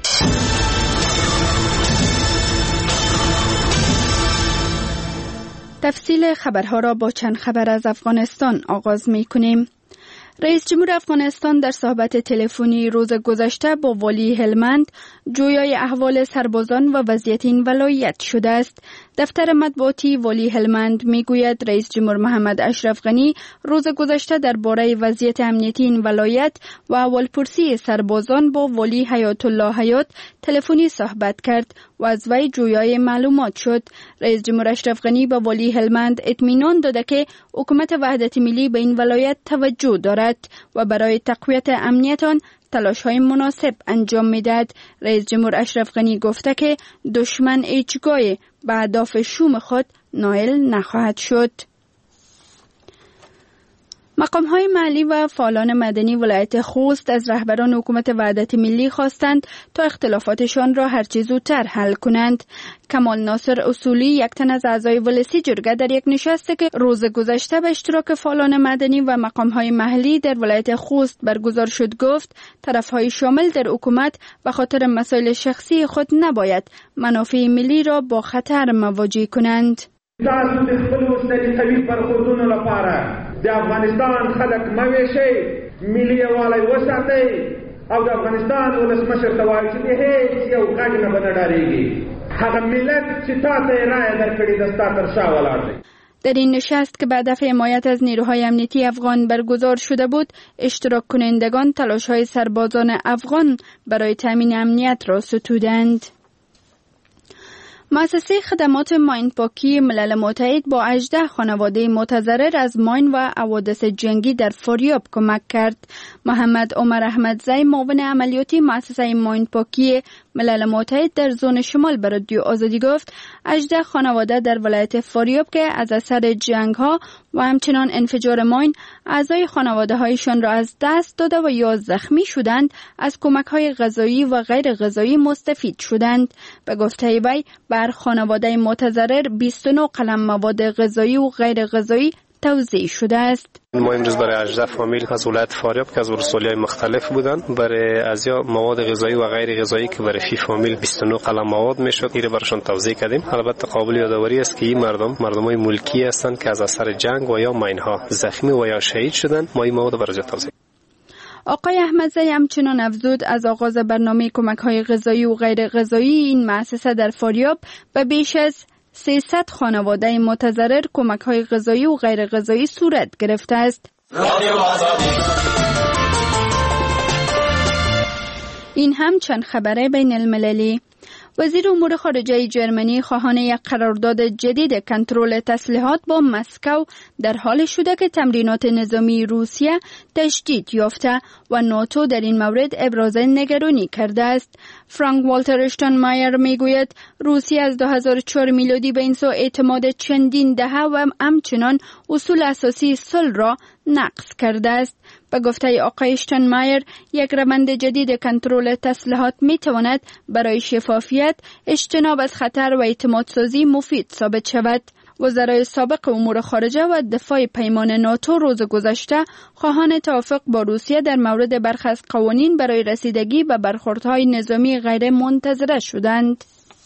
تفصیل خبرها را با چند خبر از افغانستان آغاز می کنیم. رئیس جمهور افغانستان در صحبت تلفنی روز گذشته با والی هلمند جویای احوال سربازان و وضعیت این ولایت شده است. دفتر مطبوعاتی والی هلمند میگوید رئیس جمهور محمد اشرف غنی روز گذشته درباره وضعیت امنیتی این ولایت و احوالپرسی سربازان با والی حیات الله حیات تلفنی صحبت کرد و از وی جویای معلومات شد. رئیس جمهور اشرف غنی به والی هلمند اطمینان داده که حکومت وحدت ملی به این ولایت توجه دارد و برای تقویت امنیت آن تلاش‌های مناسب انجام می‌دهد. رئیس جمهور اشرف غنی گفته که دشمن هیچگاه به اهداف شوم خود نائل نخواهد شد. مقام‌های محلی و فعالان مدنی ولایت خوست از رهبران حکومت وحدت ملی خواستند تا اختلافاتشان را هرچه زودتر حل کنند. کمال ناصر اصولی، یک تن از اعضای ولسی جرگه، در یک نشستی که روز گذشته به اشتراک فعالان مدنی و مقام‌های محلی در ولایت خوست برگزار شد، گفت طرف‌های شامل در حکومت به خاطر مسائل شخصی خود نباید منافع ملی را با خطر مواجه کنند. تاسو د خپل وسلې قوي برخوردونو لپاره د افغانستان خلک مویشي، ملي یووالی وساتئ او د افغانستان ولسمشر ته وایي چې هیڅ یو غږ نه به نه ډارېږي. هغه ملت چې تاسو یې رایه درکړې ده ستا تر شا ولاړ دی. در این نشست که به هدف حمایت از نیروهای امنیتی افغان برگزار شده بود، اشتراک کنندگان تلاش‌های سربازان افغان برای تامین امنیت را ستودند. مؤسسه خدمات ماین پاکی ملل متحد با 18 خانواده متضرر از ماین و حوادث جنگی در فاریاب کمک کرد. محمد عمر احمدزی، معاون عملیاتی مؤسسه ماین پاکی ملل متحد در زون شمال به رادیو آزادی گفت 18 خانواده در ولایت فاریاب که از اثر جنگ ها و همچنان انفجار ماین اعضای خانواده هایشان را از دست داده و یا زخمی شدند، از کمک های غذایی و غیر غذایی مستفید شدند. به گفته وی بر خانواده متضرر 29 قلم مواد غذایی و غیر غذایی توزیع شده است. ما امروز برای 18 فامیل از ولایت فاریاب که از ولسوالی‌های مختلف بودند برای ازیا مواد غذایی و غیر غذایی که برای فی فامیل 29 قلم مواد میشد این براشون توزیع کردیم. البته قابل یادآوری است که این مردمای ملکی هستند که از اثر جنگ و یا ماین‌ها زخمی و یا شهید شدند. ما این مواد برای توزیع. آقای احمدزی همچنان افزود از آغاز برنامه کمک‌های غذایی و غیر غذایی این مؤسسه در فاریاب به بیش از 300 خانواده متضرر کمک‌های غذایی و غیر غذایی صورت گرفته است. این هم چند خبر بین المللی. وزیر امور خارجه جرمنی خواهان یک قرارداد جدید کنترل تسلیحات با مسکو در حال شده که تمرینات نظامی روسیه تشدید یافته و ناتو در این مورد ابراز نگرانی کرده است. فرانک والتر اشتاینمایر میگوید روسیه از 2004 میلادی به این سو اعتماد چندین دهه و همچنان اصول اساسی صلح را نقض کرده است. به گفته آقای اشتاینمایر، یک روند جدید کنترل تسلیحات می تواند برای شفافیت، اجتناب از خطر و اعتماد سازی مفید ثابت شود. وزرای سابق امور خارجه و دفاع پیمان ناتو روز گذشته خواهان توافق با روسیه در مورد برخی از قوانین برای رسیدگی به برخوردهای نظامی غیر منتظره شدند.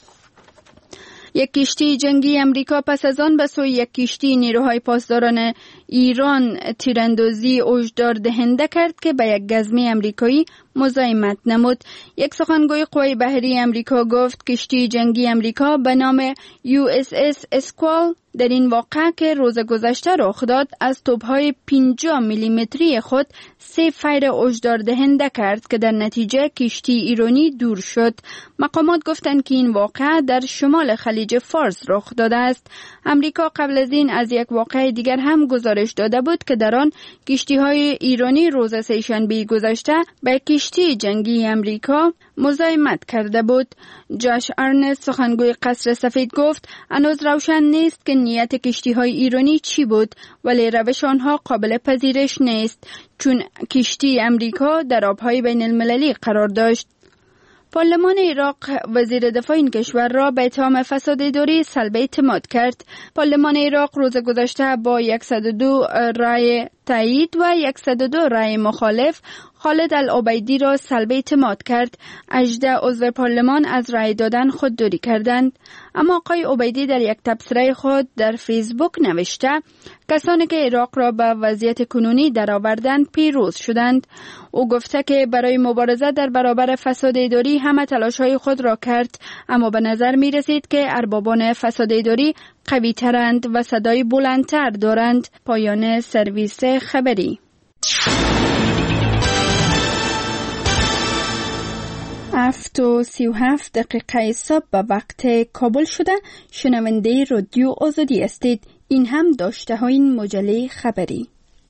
یک کشتی جنگی امریکا پس از آن به سوی یک کشتی نیروهای پاسداران ایران تیراندازی هشدار دهنده کرد که به یک گزمه امریکایی مزاحمت نمود. یک سخنگوی قوای بحری امریکا گفت کشتی جنگی امریکا به نام USS اسکوال در این واقعه که روز گذشته رخ داد از توپ‌های 50 میلیمتری خود 3 فیر هشدار دهنده کرد که در نتیجه کشتی ایرانی دور شد. مقامات گفتند که این واقعه در شمال خلیج فارس رخ داده است. امریکا قبل از این از یک واقعه دیگر هم گزارش داده بود که در آن کشتی‌های ایرانی روز سه‌شنبه گذشته به کشتی جنگی امریکا مزاحمت کرده بود. جاش ارنست سخنگوی قصر سفید گفت هنوز روشن نیست که نیت کشتی‌های ایرانی چی بود، ولی روش آنها قابل پذیرش نیست چون کشتی امریکا در آب‌های بین المللی قرار داشت. پارلمان عراق وزیر دفاع این کشور را به اتهام فساد اداری سلب اعتماد کرد. پارلمان عراق روز گذشته با 102 رای تایید و 102 رای مخالف خالد العبیدی را سلب اعتماد کرد. 18 عضو پارلمان از رای دادن خودداری کردند. اما آقای عبیدی در یک تبصره خود در فیسبوک نوشته کسانی که عراق را به وضعیت کنونی درآوردند پیروز شدند. او گفته که برای مبارزه در برابر فساد اداری همه تلاش‌های خود را کرد، اما به نظر می رسید که اربابان فساد اداری قوی ترند و صدای بلندتر دارند. پایان سرویس خبری. 7:37 صبح به وقت کابل شده. شنونده رادیو آزادی هستید. این هم داشته های این مجله خبری.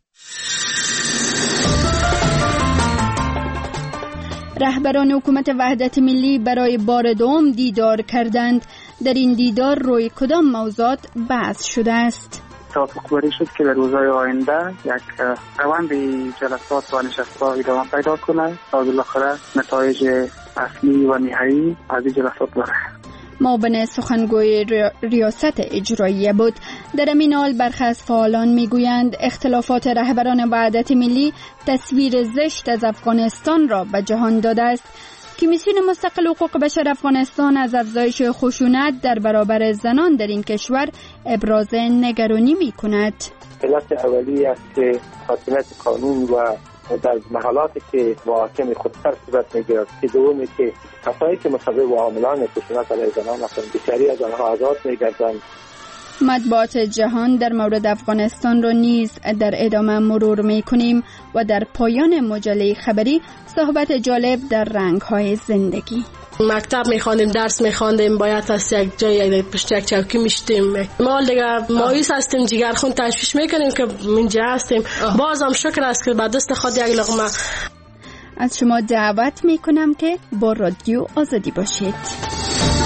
رهبران حکومت وحدت ملی برای بار دوم دیدار کردند. در این دیدار روی کدام موضوعات بحث شده است؟ توافق بری شد که در روزهای آینده یک روند جلسات و نشست‌ها ادامه پیدا کنه تا بالاخره نتایج اصلی و نهایی از این جلسات بره. معاون سخنگوی ریاست اجراییه بود. در این حال برخی از فعالان میگویند اختلافات رهبران وحدت ملی تصویر زشت از افغانستان را به جهان داده است. کمیسیون مستقل حقوق بشر افغانستان از افزایش خشونت در برابر زنان در این کشور ابراز نگرانی می‌کند. علت اولی است که حاکمیت قانون و در محلاتی که محاکم خودسر صورت می‌گیرد، که دومی که کسایی که مشابه و عاملان خشونت علیه زنان هستند بسیاری از آنها آزاد می‌گردند. مطبوعات جهان در مورد افغانستان را نیز در ادامه مرور می‌کنیم و در پایان مجله خبری صحبت جالب در رنگ‌های زندگی. مکتب می‌خواندیم، درس می‌خواندیم، باید از یک جای پشت یک چوکی میشتیم. ما دیگه مایوس هستیم، جگرخون تشویش می‌کنیم که اینجا هستیم. بازم شکر است که به دست خود یک لقمه. از شما دعوت می‌کنم که با رادیو آزادی باشید.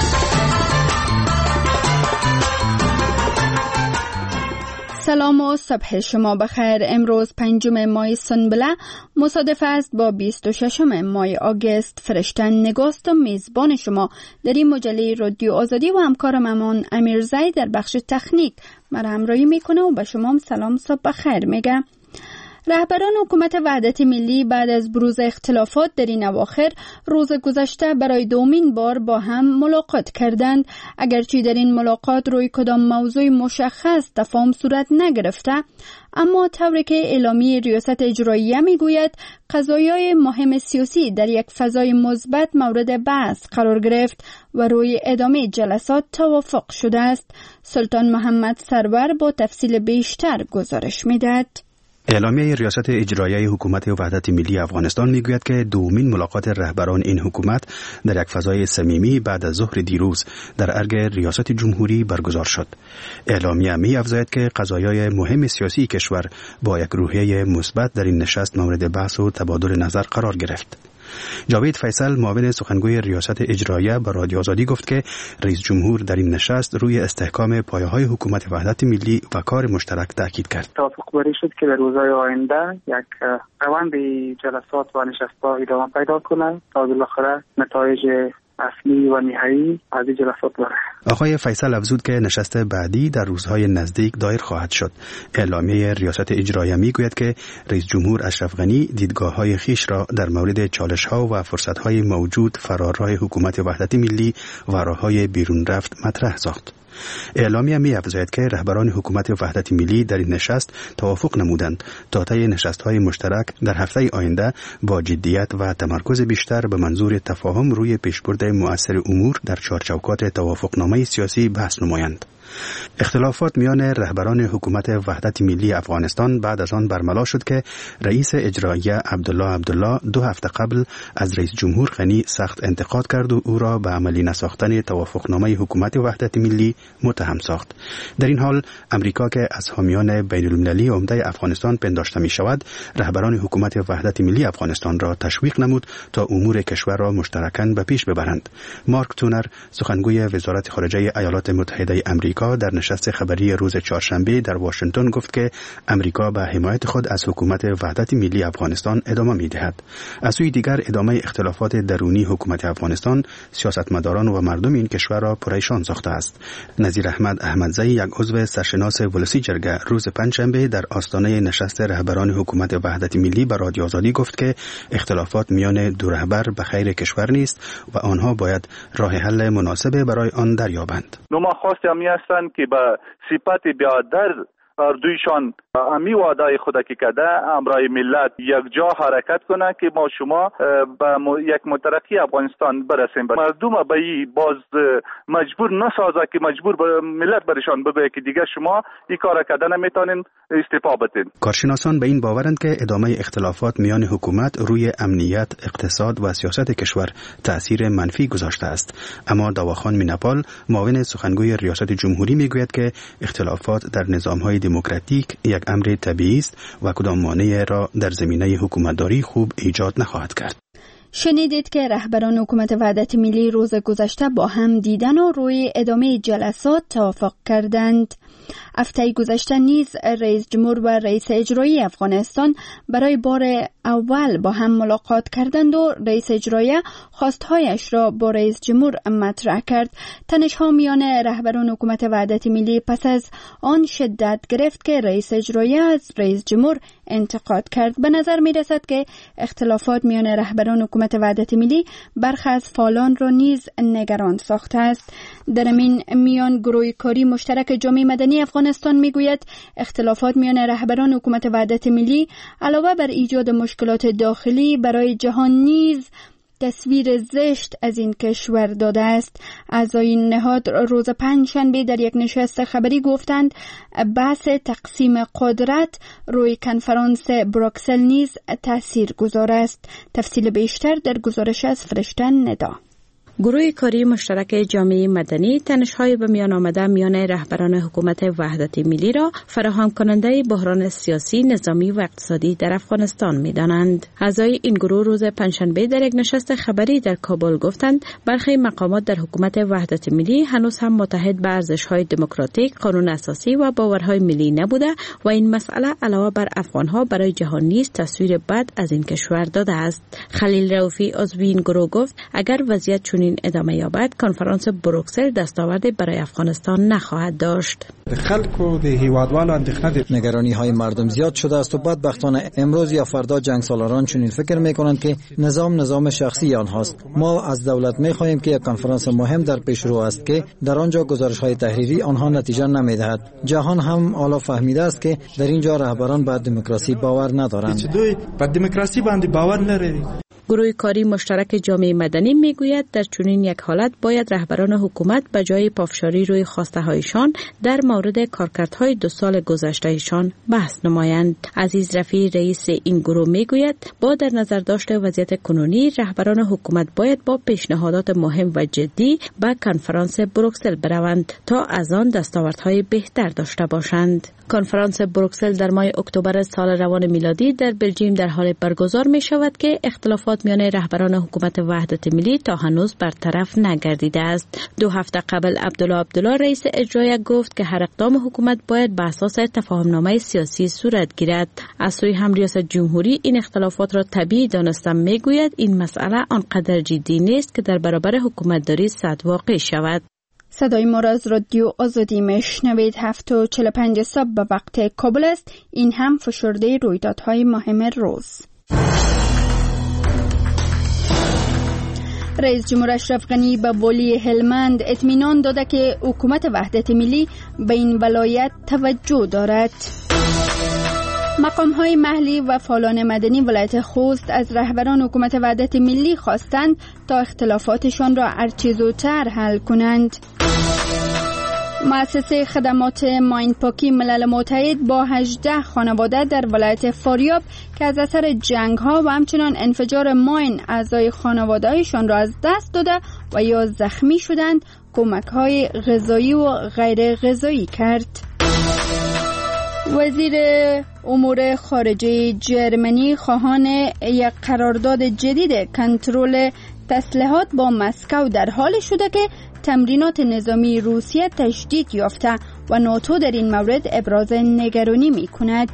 سلام و صبح شما بخیر. امروز 5 ماه سنبله مصادف است با 26 ماه آگوست. فرشتن نگاست و میزبان شما در این مجله رادیو آزادی و همکارم امان امیرزایی در بخش تکنیک مرا همراهی میکنه و به شما هم سلام صبح بخیر میگم. رهبران حکومت وحدت ملی بعد از بروز اختلافات در این اواخر روز گذشته برای دومین بار با هم ملاقات کردند. اگرچه در این ملاقات روی کدام موضوع مشخص تفاهم صورت نگرفته، اما طوری که اعلامیه ریاست اجراییه میگوید قضایای مهم سیاسی در یک فضای مثبت مورد بحث قرار گرفت و روی ادامه جلسات توافق شده است. سلطان محمد سرور با تفصیل بیشتر گزارش میدهد. اعلامیه ریاست اجرایی حکومت وحدت ملی افغانستان میگوید که دومین ملاقات رهبران این حکومت در یک فضای صمیمی بعد از ظهر دیروز در ارگ ریاست جمهوری برگزار شد. اعلامیه می‌افزاید که قضایای مهم سیاسی کشور با یک روحیه مثبت در این نشست مورد بحث و تبادل نظر قرار گرفت. جاوید فیصل معاون سخنگوی ریاست اجرایی به رادیو آزادی گفت که رئیس جمهور در این نشست روی استحکام پایه‌های حکومت وحدت ملی و کار مشترک تاکید کرد. توافق بری شد که در روزهای آینده یک روند جلسات و نشست‌ها ادامه پیدا کنه تا بالاخره نتایج اصلی و نهایی از جلسات بره. آقای فیصل افزود که نشست بعدی در روزهای نزدیک دایر خواهد شد. اعلامیه ریاست اجرایی میگوید که رئیس جمهور اشرف غنی دیدگاه‌های خیش را در مورد چالش‌ها و فرصت‌های موجود فرارای حکومت وحدت ملی و راه‌های بیرون رفت مطرح ساخت. اعلامیه می‌افزاید که رهبران حکومت وحدت ملی در این نشست توافق نمودند تا طی نشست‌های مشترک در هفته آینده با جدیت و تمرکز بیشتر به منظور تفاهم روی پیشبرد مؤثر امور در چارچوکات توافقنامه سیاسی بحث نمایند. اختلافات میان رهبران حکومت وحدت ملی افغانستان بعد از آن برملا شد که رئیس اجرایی عبدالله 2 هفته قبل از رئیس جمهور غنی سخت انتقاد کرد و او را به عملی نساختن توافقنامه حکومت وحدت ملی متهم ساخت. در این حال امریکا که از حامیان بین المللی عمده افغانستان پنداشته می شود، رهبران حکومت وحدت ملی افغانستان را تشویق نمود تا امور کشور را مشترکاً به پیش ببرند. مارک تونر سخنگوی وزارت خارجه ایالات متحده آمریکا در نشست خبری روز چهارشنبه در واشنگتن گفت که امریکا به حمایت خود از حکومت وحدت ملی افغانستان ادامه می‌دهد. از سوی دیگر ادامه اختلافات درونی حکومت افغانستان سیاستمداران و مردم این کشور را پریشان ساخته است. نظیر احمد احمدزئی، یک عضو سرشناس ولسی جرگه، روز پنجشنبه در آستانه نشست رهبران حکومت وحدت ملی به رادیو آزادی گفت که اختلافات میان دو رهبر به خیر کشور نیست و آنها باید راه حل مناسب برای آن دریابند. هستند که به صفت بیادر دویشان امی وعده خود که کده امرای ملت یک جا حرکت کنه که ما شما به یک مترقی افغانستان برسیم. مردم به این باز مجبور نسازه که مجبور به ملت برشان بگه که دیگه شما این کار کده نمیتونین، استعفا بدین. کارشناسان به این باورند که ادامه اختلافات میان حکومت روی امنیت، اقتصاد و سیاست کشور تأثیر منفی گذاشته است. اما دواخان مینپال معاون سخنگوی ریاست جمهوری میگوید که اختلافات در نظام‌های دموکراتیک یک امر طبیعی است و کدام مانع را در زمینه حکومتداری خوب ایجاد نخواهد کرد. شنیدید که رهبران حکومت وحدت ملی روز گذشته با هم دیدن و روی ادامه جلسات توافق کردند. هفته گذشته نیز رئیس جمهور و رئیس اجرایی افغانستان برای بار اول با هم ملاقات کردند و رئیس اجرایی خواستهایش را با رئیس جمهور مطرح کرد. تنش‌ها میان رهبران حکومت وحدت ملی پس از آن شدت گرفت که رئیس اجرایی از رئیس جمهور انتقاد کرد. به نظر می رسد که اختلافات میان رهبران حکومت وحدت ملی برخی از فعالان را نیز نگران ساخته است. در این میان گروه کاری مشترک جامعه مدنی افغانستان میگوید اختلافات میان رهبران حکومت وحدت ملی علاوه بر ایجاد مشکلات داخلی برای جهان نیز تصویر زشت از این کشور داده است. اعضای این نهاد روز پنجشنبه در یک نشست خبری گفتند بحث تقسیم قدرت روی کنفرانس بروکسل نیز تاثیرگذار است. تفصیل بیشتر در گزارش از فرشته ندا. گروه کاری مشترک جامعه مدنی تنش‌های به میان آمده میان رهبران حکومت وحدت ملی را فراهم کننده بحران سیاسی، نظامی و اقتصادی در افغانستان می‌دانند. اعضای این گروه روز پنجشنبه در یک نشست خبری در کابل گفتند برخی مقامات در حکومت وحدت ملی هنوز هم متحد به ارزش‌های دموکراتیک، قانون اساسی و باورهای ملی نبوده و این مسئله علاوه بر افغان‌ها برای جهان نیز تصویر بد از این کشور داده است. خلیل رؤوفی عضو این گروه گفت اگر وضعیت چنین ادامه یابد کنفرانس بروکسل دستاوردی برای افغانستان نخواهد داشت. نگرانی های مردم زیاد شده است و بدبختانه امروز یا فردا جنگ سالاران چنین فکر میکنند که نظام شخصی آنهاست. ما از دولت میخواهیم که یک کنفرانس مهم در پیش رو است که در آنجا گزارش های تحریری آنها نتیجه نمیدهد. جهان هم حالا فهمیده است که در اینجا رهبران به دموکراسی باور ندارند. گروه کاری مشترک جامعه مدنی میگوید در چنین یک حالت باید رهبران حکومت به جای پافشاری روی خواسته هایشان در مورد کارکردهای 2 سال گذشتهشان بحث نمایند. عزیز رفیع رئیس این گروه میگوید با در نظر داشته وضعیت کنونی رهبران حکومت باید با پیشنهادات مهم و جدی به کنفرانس بروکسل بروند تا از آن دستاوردهای بهتر داشته باشند. کنفرانس بروکسل در ماه اکتبر سال روان میلادی در بلژیم در حال برگزار می شود که اختلافات میان رهبران حکومت وحدت ملی تا هنوز برطرف نگردیده است. 2 هفته قبل عبدالله رئیس اجرایی گفت که هر اقدام حکومت باید بر اساس تفاهمنامه سیاسی صورت گیرد. از سوی هم ریاست جمهوری این اختلافات را طبیعی دانسته میگوید این مسئله آنقدر جدی نیست که در برابر حکومتداری صد واقع شود. صدای ما را از رادیو آزادی میشنوید. 7:45 صبح به وقت کابل است. این هم فشرده رویدادهای مهم روز. رئیس جمهور اشرف غنی به والی هلمند اطمینان داده که حکومت وحدت ملی به این ولایت توجه دارد. مقام‌های محلی و فعالان مدنی ولایت خوست از رهبران حکومت وحدت ملی خواستند تا اختلافاتشان را هرچه زودتر حل کنند. مؤسسه خدمات ماین پاکی ملل متحد با 18 خانواده در ولایت فاریاب که از اثر جنگ‌ها و همچنان انفجار ماین اعضای خانواده‌هایشان را از دست داده و یا زخمی شدند کمک‌های غذایی و غیر غذایی کرد. وزیر امور خارجه جرمنی خواهان یک قرارداد جدید کنترل تسلیحات با مسکو در حال شده که تمرینات نظامی روسیه تشدید یافته و ناتو در این مورد ابراز نگرانی می کند.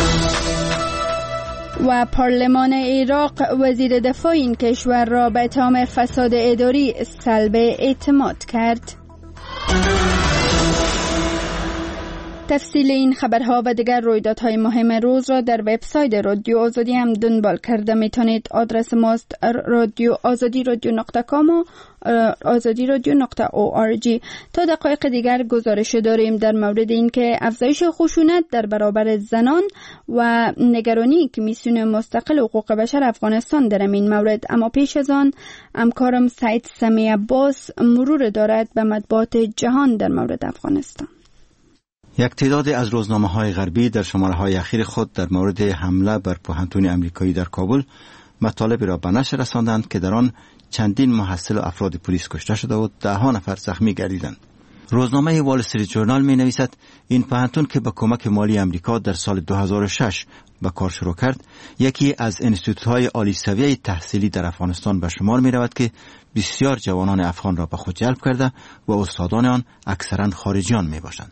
و پارلمان عراق وزیر دفاع این کشور را به اتهام فساد اداری سلب اعتماد کرد. تفصیل این خبرها و دیگر رویدادهای مهم روز را در وبسایت رادیو آزادی هم دنبال کرده میتونید. آدرس ماست radioazadi.com و azadi.org. تا دقایق دیگر گزارش داریم در مورد اینکه افزایش خشونت در برابر زنان و نگرانی که میسون مستقل حقوق بشر افغانستان در این مورد. اما پیش از آن همکارم سعید سمی عباس مرور دارد به مطبوعات جهان در مورد افغانستان. یک تعداد از روزنامه‌های غربی در شماره‌های اخیر خود در مورد حمله بر پوهنتون امریکایی در کابل مطالبی را به نشر رساندند که در آن چندین محصل و افراد پلیس کشته شده و 10 نفر زخمی گردیدند. روزنامه وال استریت ژورنال می‌نویسد این پوهنتون که با کمک مالی امریکا در سال 2006 به کار شروع کرد، یکی از انستیتوت‌های عالی سویه تحصیلی در افغانستان به شمار می‌رود که بسیار جوانان افغان را به خود جلب کرده و استادان آن اکثراً خارجیان میباشند.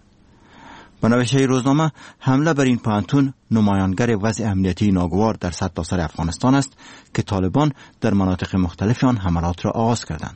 به نوشته روزنامه حمله بر این پوهنتون نمایانگر وضع امنیتی ناگوار در سرتاسر افغانستان است که طالبان در مناطق مختلف آن حملات را آغاز کردند.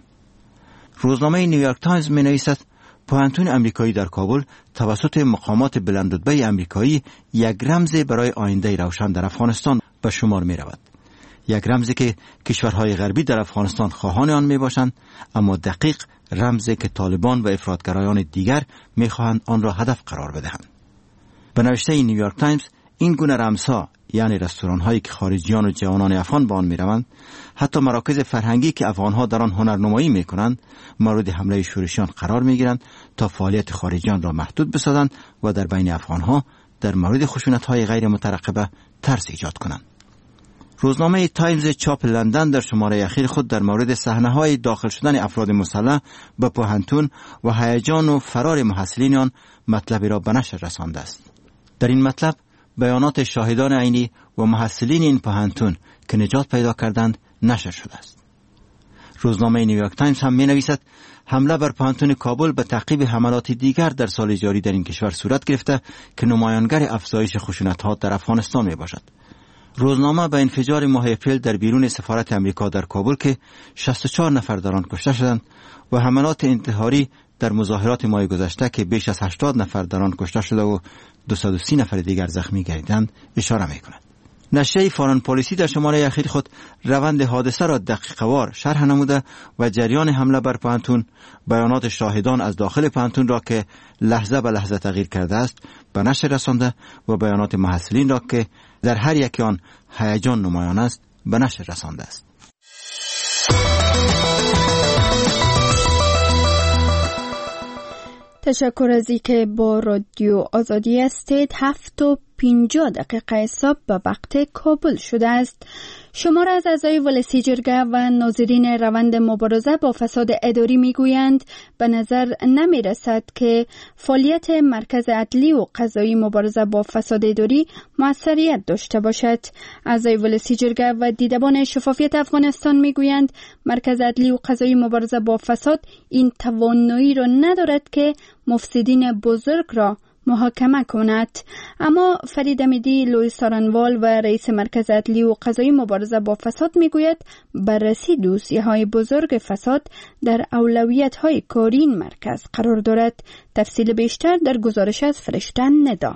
روزنامه نیویورک تایمز می‌نویسد پوهنتون امریکایی در کابل توسط مقامات بلندرتبه امریکایی یک رمز برای آینده روشن در افغانستان به شمار می‌رود. یک رمزی که کشورهای غربی در افغانستان خواهان آن میباشند، اما دقیق رمزی که طالبان و افراطگرایان دیگر میخواهند آن را هدف قرار بدهند. به نوشته نیویورک تایمز این گونه رمزها، یعنی رستوران هایی که خارجیان و جوانان افغان به آن میروند، حتی مراکز فرهنگی که افغانها در آن هنرنمایی میکنند، مورد حمله شورشیان قرار میگیرند تا فعالیت خارجیان را محدود بسازند و در بین افغانها در مورد خشونت‌های غیر مترقبه ترس ایجاد کنند. روزنامه تایمز چاپ لندن در شماره اخیر خود در مورد صحنه‌های داخل شدن افراد مسلح به پوهنتون و هیجان و فرار محصلین آن مطلبی را به نشر رسانده است. در این مطلب بیانات شاهدان عینی و محصلین این پوهنتون که نجات پیدا کردند نشر شده است. روزنامه نیویورک تایمز هم می‌نویسد حمله بر پوهنتون کابل به تعقیب حملات دیگر در سال جاری در این کشور صورت گرفته که نمایانگر افزایش خشونت‌ها در افغانستان میباشد. روزنامه به انفجار ماه اپریل در بیرون سفارت امریکا در کابل که 64 نفر در آن کشته شدند و حملات انتحاری در مظاهرات ماه گذشته که بیش از 80 نفر در آن کشته شده و 230 نفر دیگر زخمی گردیدند اشاره می‌کند. نشریه فارن پالیسی در شماره اخیر خود روند حادثه را دقیق‌وار شرح نموده و جریان حمله بر پوهنتون، بیانات شاهدان از داخل پوهنتون را که لحظه به لحظه تغییر کرده است به نشر رسانده و بیانات محصلین را که در هر یک آن هیجان نمایان است به نشر رسانده است. تشکر از اینکه با رادیو آزادی هستید. 7:50 صبح به وقت کابل شده است. شمار از اعضای ولسی جرگه و ناظرین روند مبارزه با فساد اداری میگویند به نظر نمی رسد که فعالیت مرکز عدلی و قضایی مبارزه با فساد اداری موثریت داشته باشد. اعضای ولسی جرگه و دیدبان شفافیت افغانستان میگویند مرکز عدلی و قضایی مبارزه با فساد این توانایی را ندارد که مفسدین بزرگ را محاکمه کند. اما فرید امیدی لوی سارنوال و رئیس مرکز عدلی و قضایی مبارزه با فساد میگوید بررسی دوسیه‌های بزرگ فساد در اولویت‌های کاری این مرکز قرار دارد. تفصیل بیشتر در گزارش از فرشته ندا.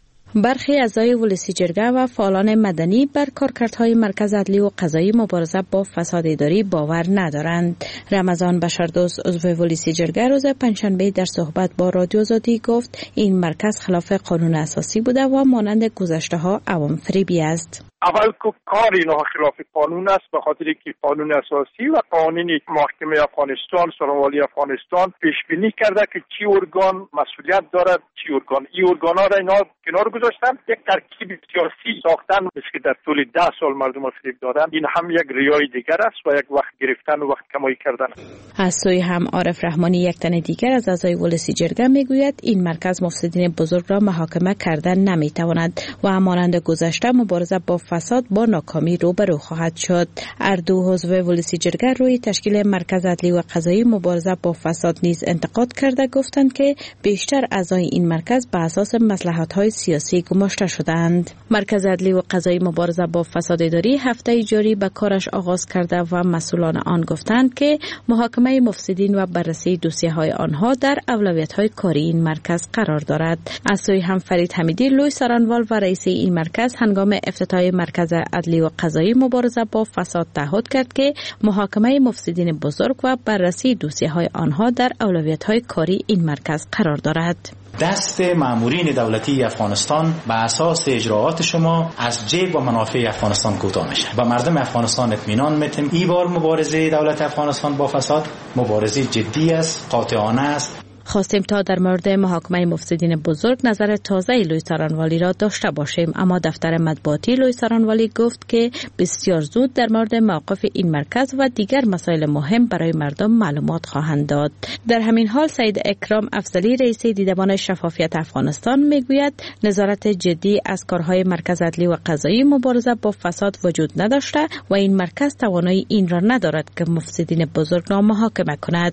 برخی اعضای ولسی جرگه و فعالان مدنی بر کارکردهای مرکز عدلی و قضایی مبارزه با فساد اداری باور ندارند. رمضان بشردوست عضو ولسی جرگه روز پنجشنبه در صحبت با رادیو آزادی گفت این مرکز خلاف قانون اساسی بوده و مانند گذشته‌ها عوام فریبی است. اول کار اینا خلاف قانون است، به خاطر که قانون اساسی و قوانین محکمه افغانستان، سرانوالی افغانستان پیش بینی کرده که چی ارگان مسئولیت دارد، چی ارگان. این ارگانا را اینا کنار گذاشتن، یک ترکیب سیاسی ساختن که در طول 10 سال مردم فریب دادن. این هم یک ریای دیگر است و یک وقت گرفتن و وقت کمایی کردن. از سوی هم عارف رحمانی یک تن دیگر از اعضای ولسی جرگه میگوید این مرکز مفسدین بزرگ را محاکمه کردن نمیتواند و مانند گذشته مبارزه با فساد با ناکامی روبرو خواهد شد. اردو عضو ولسی جرگه روی تشکیل مرکز عدلی و قضایی مبارزه با فساد نیز انتقاد کرده گفتند که بیشتر اعضای این مرکز به اساس مصلحت‌های سیاسی گماشته شدند. مرکز عدلی و قضایی مبارزه با فساد اداری هفته جاری به کارش آغاز کرده و مسئولان آن گفتند که محاکمه مفسدین و بررسی دوسیه‌های آنها در اولویت‌های کاری این مرکز قرار دارد. از سوی هم فرید حمیدی لوی سارنوال و رئیس این مرکز هنگام افتتاح مرکز عدلی و قضایی مبارزه با فساد تعهد کرد که محاکمه مفسدین بزرگ و بررسی دوسیه‌های آنها در اولویت‌های کاری این مرکز قرار دارد. دست مامورین دولتی افغانستان به اساس اجراعات شما از جیب و منافع افغانستان کوتاه میشه. با مردم افغانستان اطمینان میتیم این بار مبارزه دولت افغانستان با فساد مبارزه جدی است، قاطعانه است. خواستیم تا در مورد محاکمه مفسدین بزرگ نظر تازه لوی سارنوالی را داشته باشیم، اما دفتر مطبوعاتی لوی سارنوالی گفت که بسیار زود در مورد موقف این مرکز و دیگر مسائل مهم برای مردم معلومات خواهند داد. در همین حال سید اکرام افضلی رئیس دیدبان شفافیت افغانستان میگوید نظارت جدی از کارهای مرکز عدلی و قضایی مبارزه با فساد وجود نداشته و این مرکز توانایی این را ندارد که مفسدین بزرگ را محاکمه کند.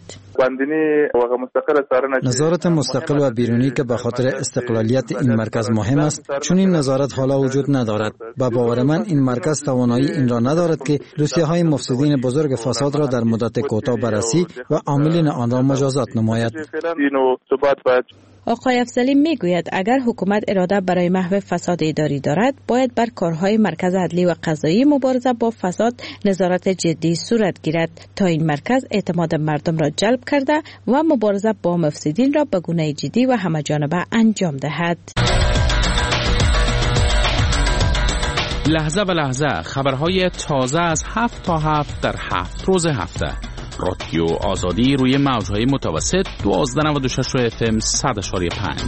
نظارت مستقل و بیرونی که به خاطر استقلالیت این مرکز مهم است، چون این نظارت حالا وجود ندارد. به باور من این مرکز توانایی این را ندارد که دوسیه‌های مفسدین بزرگ فساد را در مدت کوتاه بررسی و عاملین آن را مجازات نماید. آقای افضلی میگوید اگر حکومت اراده برای محو فساد اداری دارد باید بر کارهای مرکز عدلی و قضایی مبارزه با فساد نظارت جدی صورت گیرد تا این مرکز اعتماد مردم را جلب کرده و مبارزه با مفسدین را به گونه جدی و همه‌جانبه انجام دهد. لحظه به لحظه خبرهای تازه از 7 تا 7 در 7 روز هفته. رادیو آزادی روی موجهای متوسط 1296 و FM 100.5.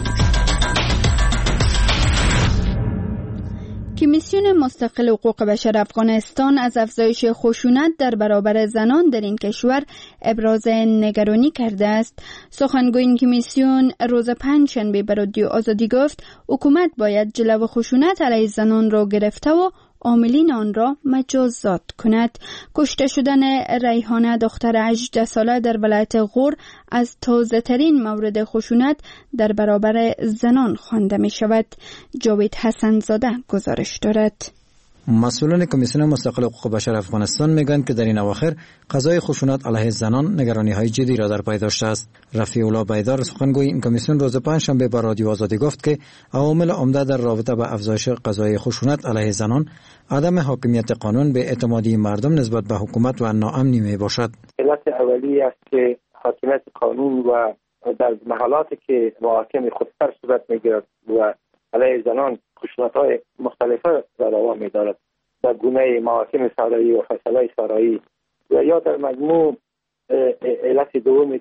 کمیسیون مستقل حقوق بشر افغانستان از افزایش خشونت در برابر زنان در این کشور ابراز نگرانی کرده است. سخنگوی این کمیسیون روز پنجشنبه به رادیو آزادی گفت حکومت باید جلو خشونت علیه زنان را گرفته و عاملین آن را مجازات کند. کشته شدن ریحانه دختر 18 ساله در ولایت غور از تازه ترین مورد خشونت در برابر زنان خوانده می شود. جاوید حسن زاده گزارش دارد. مسئولان کمیسیون مستقل حقوق بشر افغانستان میگویند که در این اواخر قضای خشونت علیه زنان نگرانی‌های جدی را در پی داشته است. رفیع الله بیدار سخنگوی این کمیسیون روز پنجشنبه به رادیو آزادی گفت که عوامل عمده در رابطه با افزایش قضای خشونت علیه زنان عدم حاکمیت قانون به اعتمادی مردم نسبت به حکومت و ناامنی می باشد. علت اولی است که حاکمیت قانون و در محلاتی که محاکم خودسر صورت میگیرد و علیه زنان خشونت‌های مختلفه در دوام می‌دارد، در گونه محاکم سارایی و فیصله سارایی و یا در مجموع علت دومی که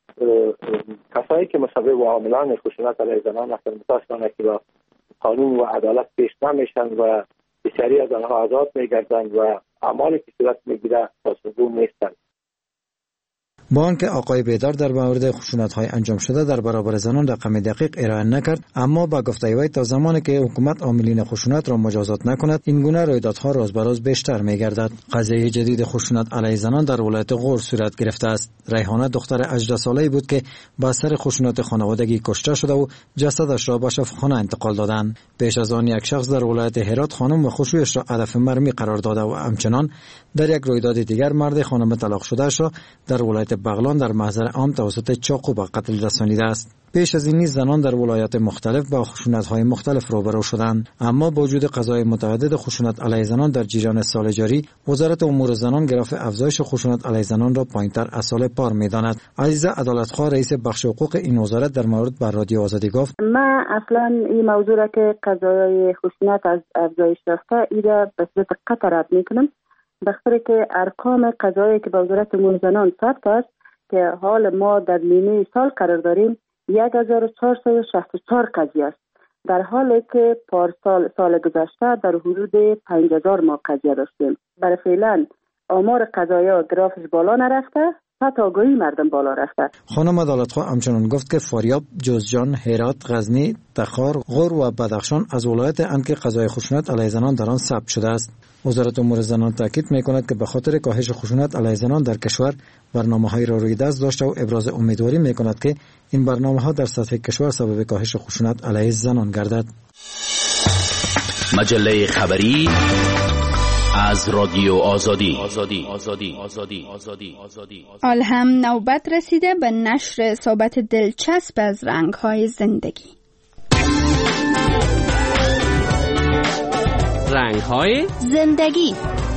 کسایی که مسبب و عاملان خشونت علیه زنان هستند متاسفانه که با قانون و عدالت پیش نمیشن و بسیاری از آنها آزاد میگردند و اعمالی که صورت میگیره پاسخگو نیستند. با آنکه آقای بیدار در مورد خشونت‌های انجام شده در برابر زنان رقم دقیق ارائه نکرد، اما با گفته وی تا زمانی که حکومت عاملین خشونت را مجازات نکند این گونه رویدادها روز به روز بیشتر می‌گردد. قضیه جدید خشونت علیه زنان در ولایت غور صورت گرفته است. ریحانه دختر 18 ساله‌ای بود که با اثر خشونت خانوادگی کشته شده و جسدش را به شفاخانه انتقال دادند. پیش از آن یک شخص در ولایت هرات خانم و خوشویش را هدف مرمی قرار داده و همچنان در یک رویداد دیگر مرد خانم طلاق شده‌اش را در ولایت بغلان در محضر عام توسط چاقو به قتل رسانیده است. پیش از این نیز زنان در ولایات مختلف با خشونت‌های مختلف روبرو شدند، اما با وجود قضای متعدد خشونت علیه زنان در جریان سال جاری، وزارت امور زنان گراف افزایش خشونت علیه زنان را پایین‌تر از سال پار می‌داند. عزیزه عدالتخواه رئیس بخش حقوق این وزارت در مورد بر رادیو آزادی گفت: من اصلا این موضوع را که قضای خشونت از افزایش یافته ایده به صورت قطع رد می‌کنم، بخاطر که ارقام قضایی که به وزارت امور زنان ثبت است که حال ما در نیمه سال قرار داریم 1464 قضیه است، در حالی که پارسال سال گذشته در حدود 5000 ما قضیه داشتیم. برای فعلا آمار قضایا گرافش بالا نرفته، حتی آگاهی مردم بالا رفته. خانم عدالتخواه همچنان گفت که فاریاب، جوزجان، هرات، غزنی، تخار، غور و بدخشان از ولایت اند که قضای خشونت علیه زنان در آن ثبت شده است. وزارت امور زنان تاکید می‌کند که به خاطر کاهش خشونت علیه زنان در کشور برنامه‌هایی را روی دست داشته و ابراز امیدواری می‌کند که این برنامه‌ها در سطح کشور سبب کاهش خشونت علیه زنان گردد. مجله خبری از رادیو آزادی. حال هم نوبت رسیده به نشر صحبت دلچسب از رنگ‌های زندگی. رنگ‌های زندگی.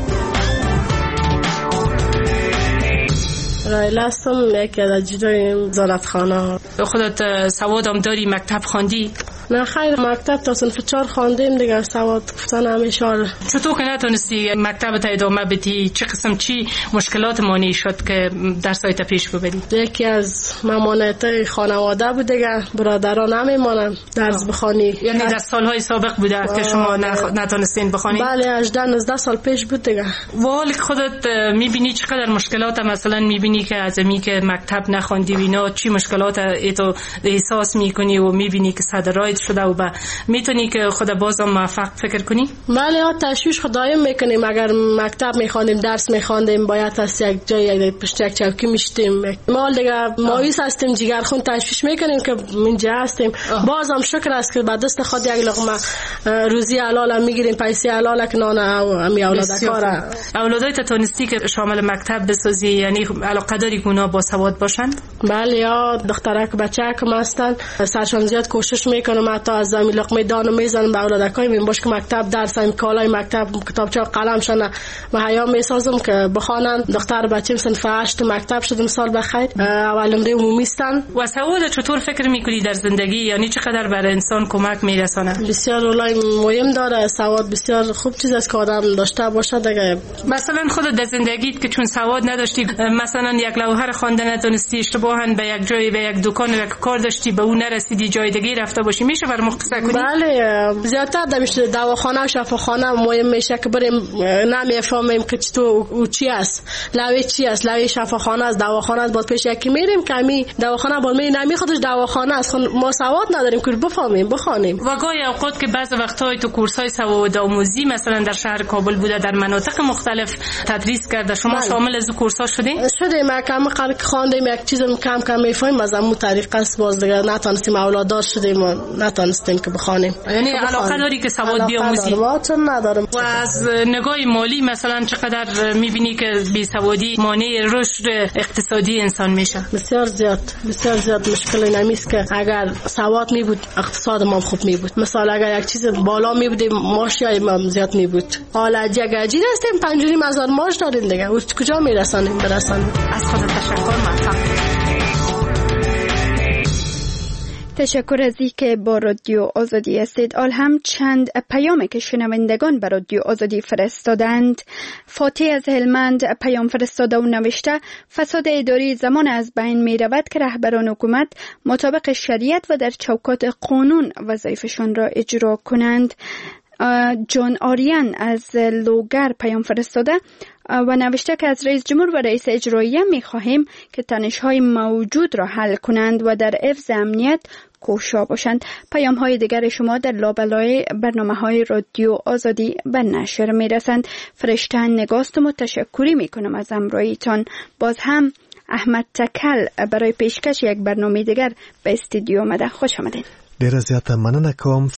رایل هستم، یکی از جدای زارتخانه. خودت سواد هم داری؟ مکتب خواندی؟ نه خیر، مکتب تا صنف 4 خواندیم دیگه، سواد گفتن همیشه. چطور که نتونستی مکتب تا ادامه بدی؟ چه قسم چی مشکلات مانعی شد که درسایت پیش ببری؟ یکی از ممانعت خانواده بود دیگه، برادران نمیمونن درس بخونی. یعنی در سالهای سابق بوده که شما نتونستین بخونی؟ بله 18 سال پیش بود دیگه. و حالی که خودت میبینی چقدر مشکلات مثلا میبینی که از امی که مکتب نخوندی و اینا، چی مشکلات ایتو احساس میکنی و میبینی که صدرایت شده و میتونی که خود بازم موفق فکر کنی؟ بله تشویش خدایم میکنیم. اگر مکتب میخواندیم، درس میخواندیم، باید از یک جای پشت یک چوکی میشتیم. ما دیگه مایوس هستیم، جگر خون تشویش میکنیم که اینجا هستیم. بازم شکر است که به دست خود یک لقمه روزی حلال میگیریم، پیسه حلال که نان امی اولاد کاره. اولادایت تونستی که شامل مکتب بسازی؟ یعنی علاقه داری که اونا با سواد باشند؟ بله یا دخترک بچه‌کم هستن، سرشان زیاد کوشش میکنم حتی از زمین لقمه دانو میزنم به اولادکای من باش که مکتب درس هم کالای مکتب کتابچه قلمشون و حیا میسازم که بخوانن. دختر بچه‌م صنف 8 مکتب شدم، سال بخیر. اول نمره عمومی هستن. و سواد چطور فکر میکنی در زندگی؟ یعنی چقدر بر انسان کمک میرسونه؟ بسیار رولای مهم داره سواد، بسیار خوب چیز است که آدم داشته باشه دیگه. مثلا خودت در زندگیت که چون سواد نداشتی، مثلا یک لوحه خواندن نتونستی، اشتباهاً به یک جای به یک دکان و یک کار داشتی به اون نرسیدی، جای دیگه رفته باشی، میشه بر مقصد کنی؟ بله زیادتر دمیشه دواخانه و شفاخانه مهم میشه که بریم نمیفهمیم که چطور او چی است، لوی چی است، لوی شفاخانه است، دواخانه است، باز پیش یکی میریم که می دواخانه باز می نمی خودش دواخانه است، ما سواد نداریم که بفهمیم بخونیم. و گاهی اوقات که بعض وقت‌ها تو کورس‌های سواد آموزی مثلا در شهر کابل بوده، در مناطق مختلف تدریس کرده، شما شامل از کورس‌ها شدین؟ شدیم، کم خواندیم، یک چیز کم کم میفهمیم، از همون طریق است. باز دیگه نتونستیم اولادار شدیم و نتونستیم که بخوانیم. یعنی علاقه داری که سواد بیاموزی؟ چون ندارم. و از نگاه مالی مثلا چقدر میبینی که بی سوادی مانع رشد اقتصادی انسان میشه؟ بسیار زیاد مشکل نمیست که اگر سواد می بود اقتصاد ما خوب می بود. مثلا اگر یک چیز بالا می بود ماشیای ما زیاد می بود. حالا اگه اجیر هستیم 5,500 ماش داریم دیگه، کجا میرسانیم؟ از خودت تشکر. موفق. تشکر از اینکه با رادیو آزادی هستید. آل هم چند پیامی که شنوندگان به رادیو آزادی فرستادند. فاتح از هلمند پیام فرستاده و نوشته فساد اداری زمان از بین می رود که رهبران حکومت مطابق شریعت و در چوکات قانون وظایفشان را اجرا کنند. جان آریان از لوگر پیام فرستاده و نوشته که از رئیس جمهور و رئیس اجراییه می خواهیم که تنش‌های موجود را حل کنند و در حفظ امنیت کوشا باشند. پیام های دیگر شما در لابلای برنامه های رادیو آزادی به نشر می رسند. فرشته نگاست و تشکری می کنم از همراهیتان. باز هم احمد تکل برای پیشکش یک برنامه دیگر به استودیو آمده. خوش آمدین. ډیره زیاته مننه کوم.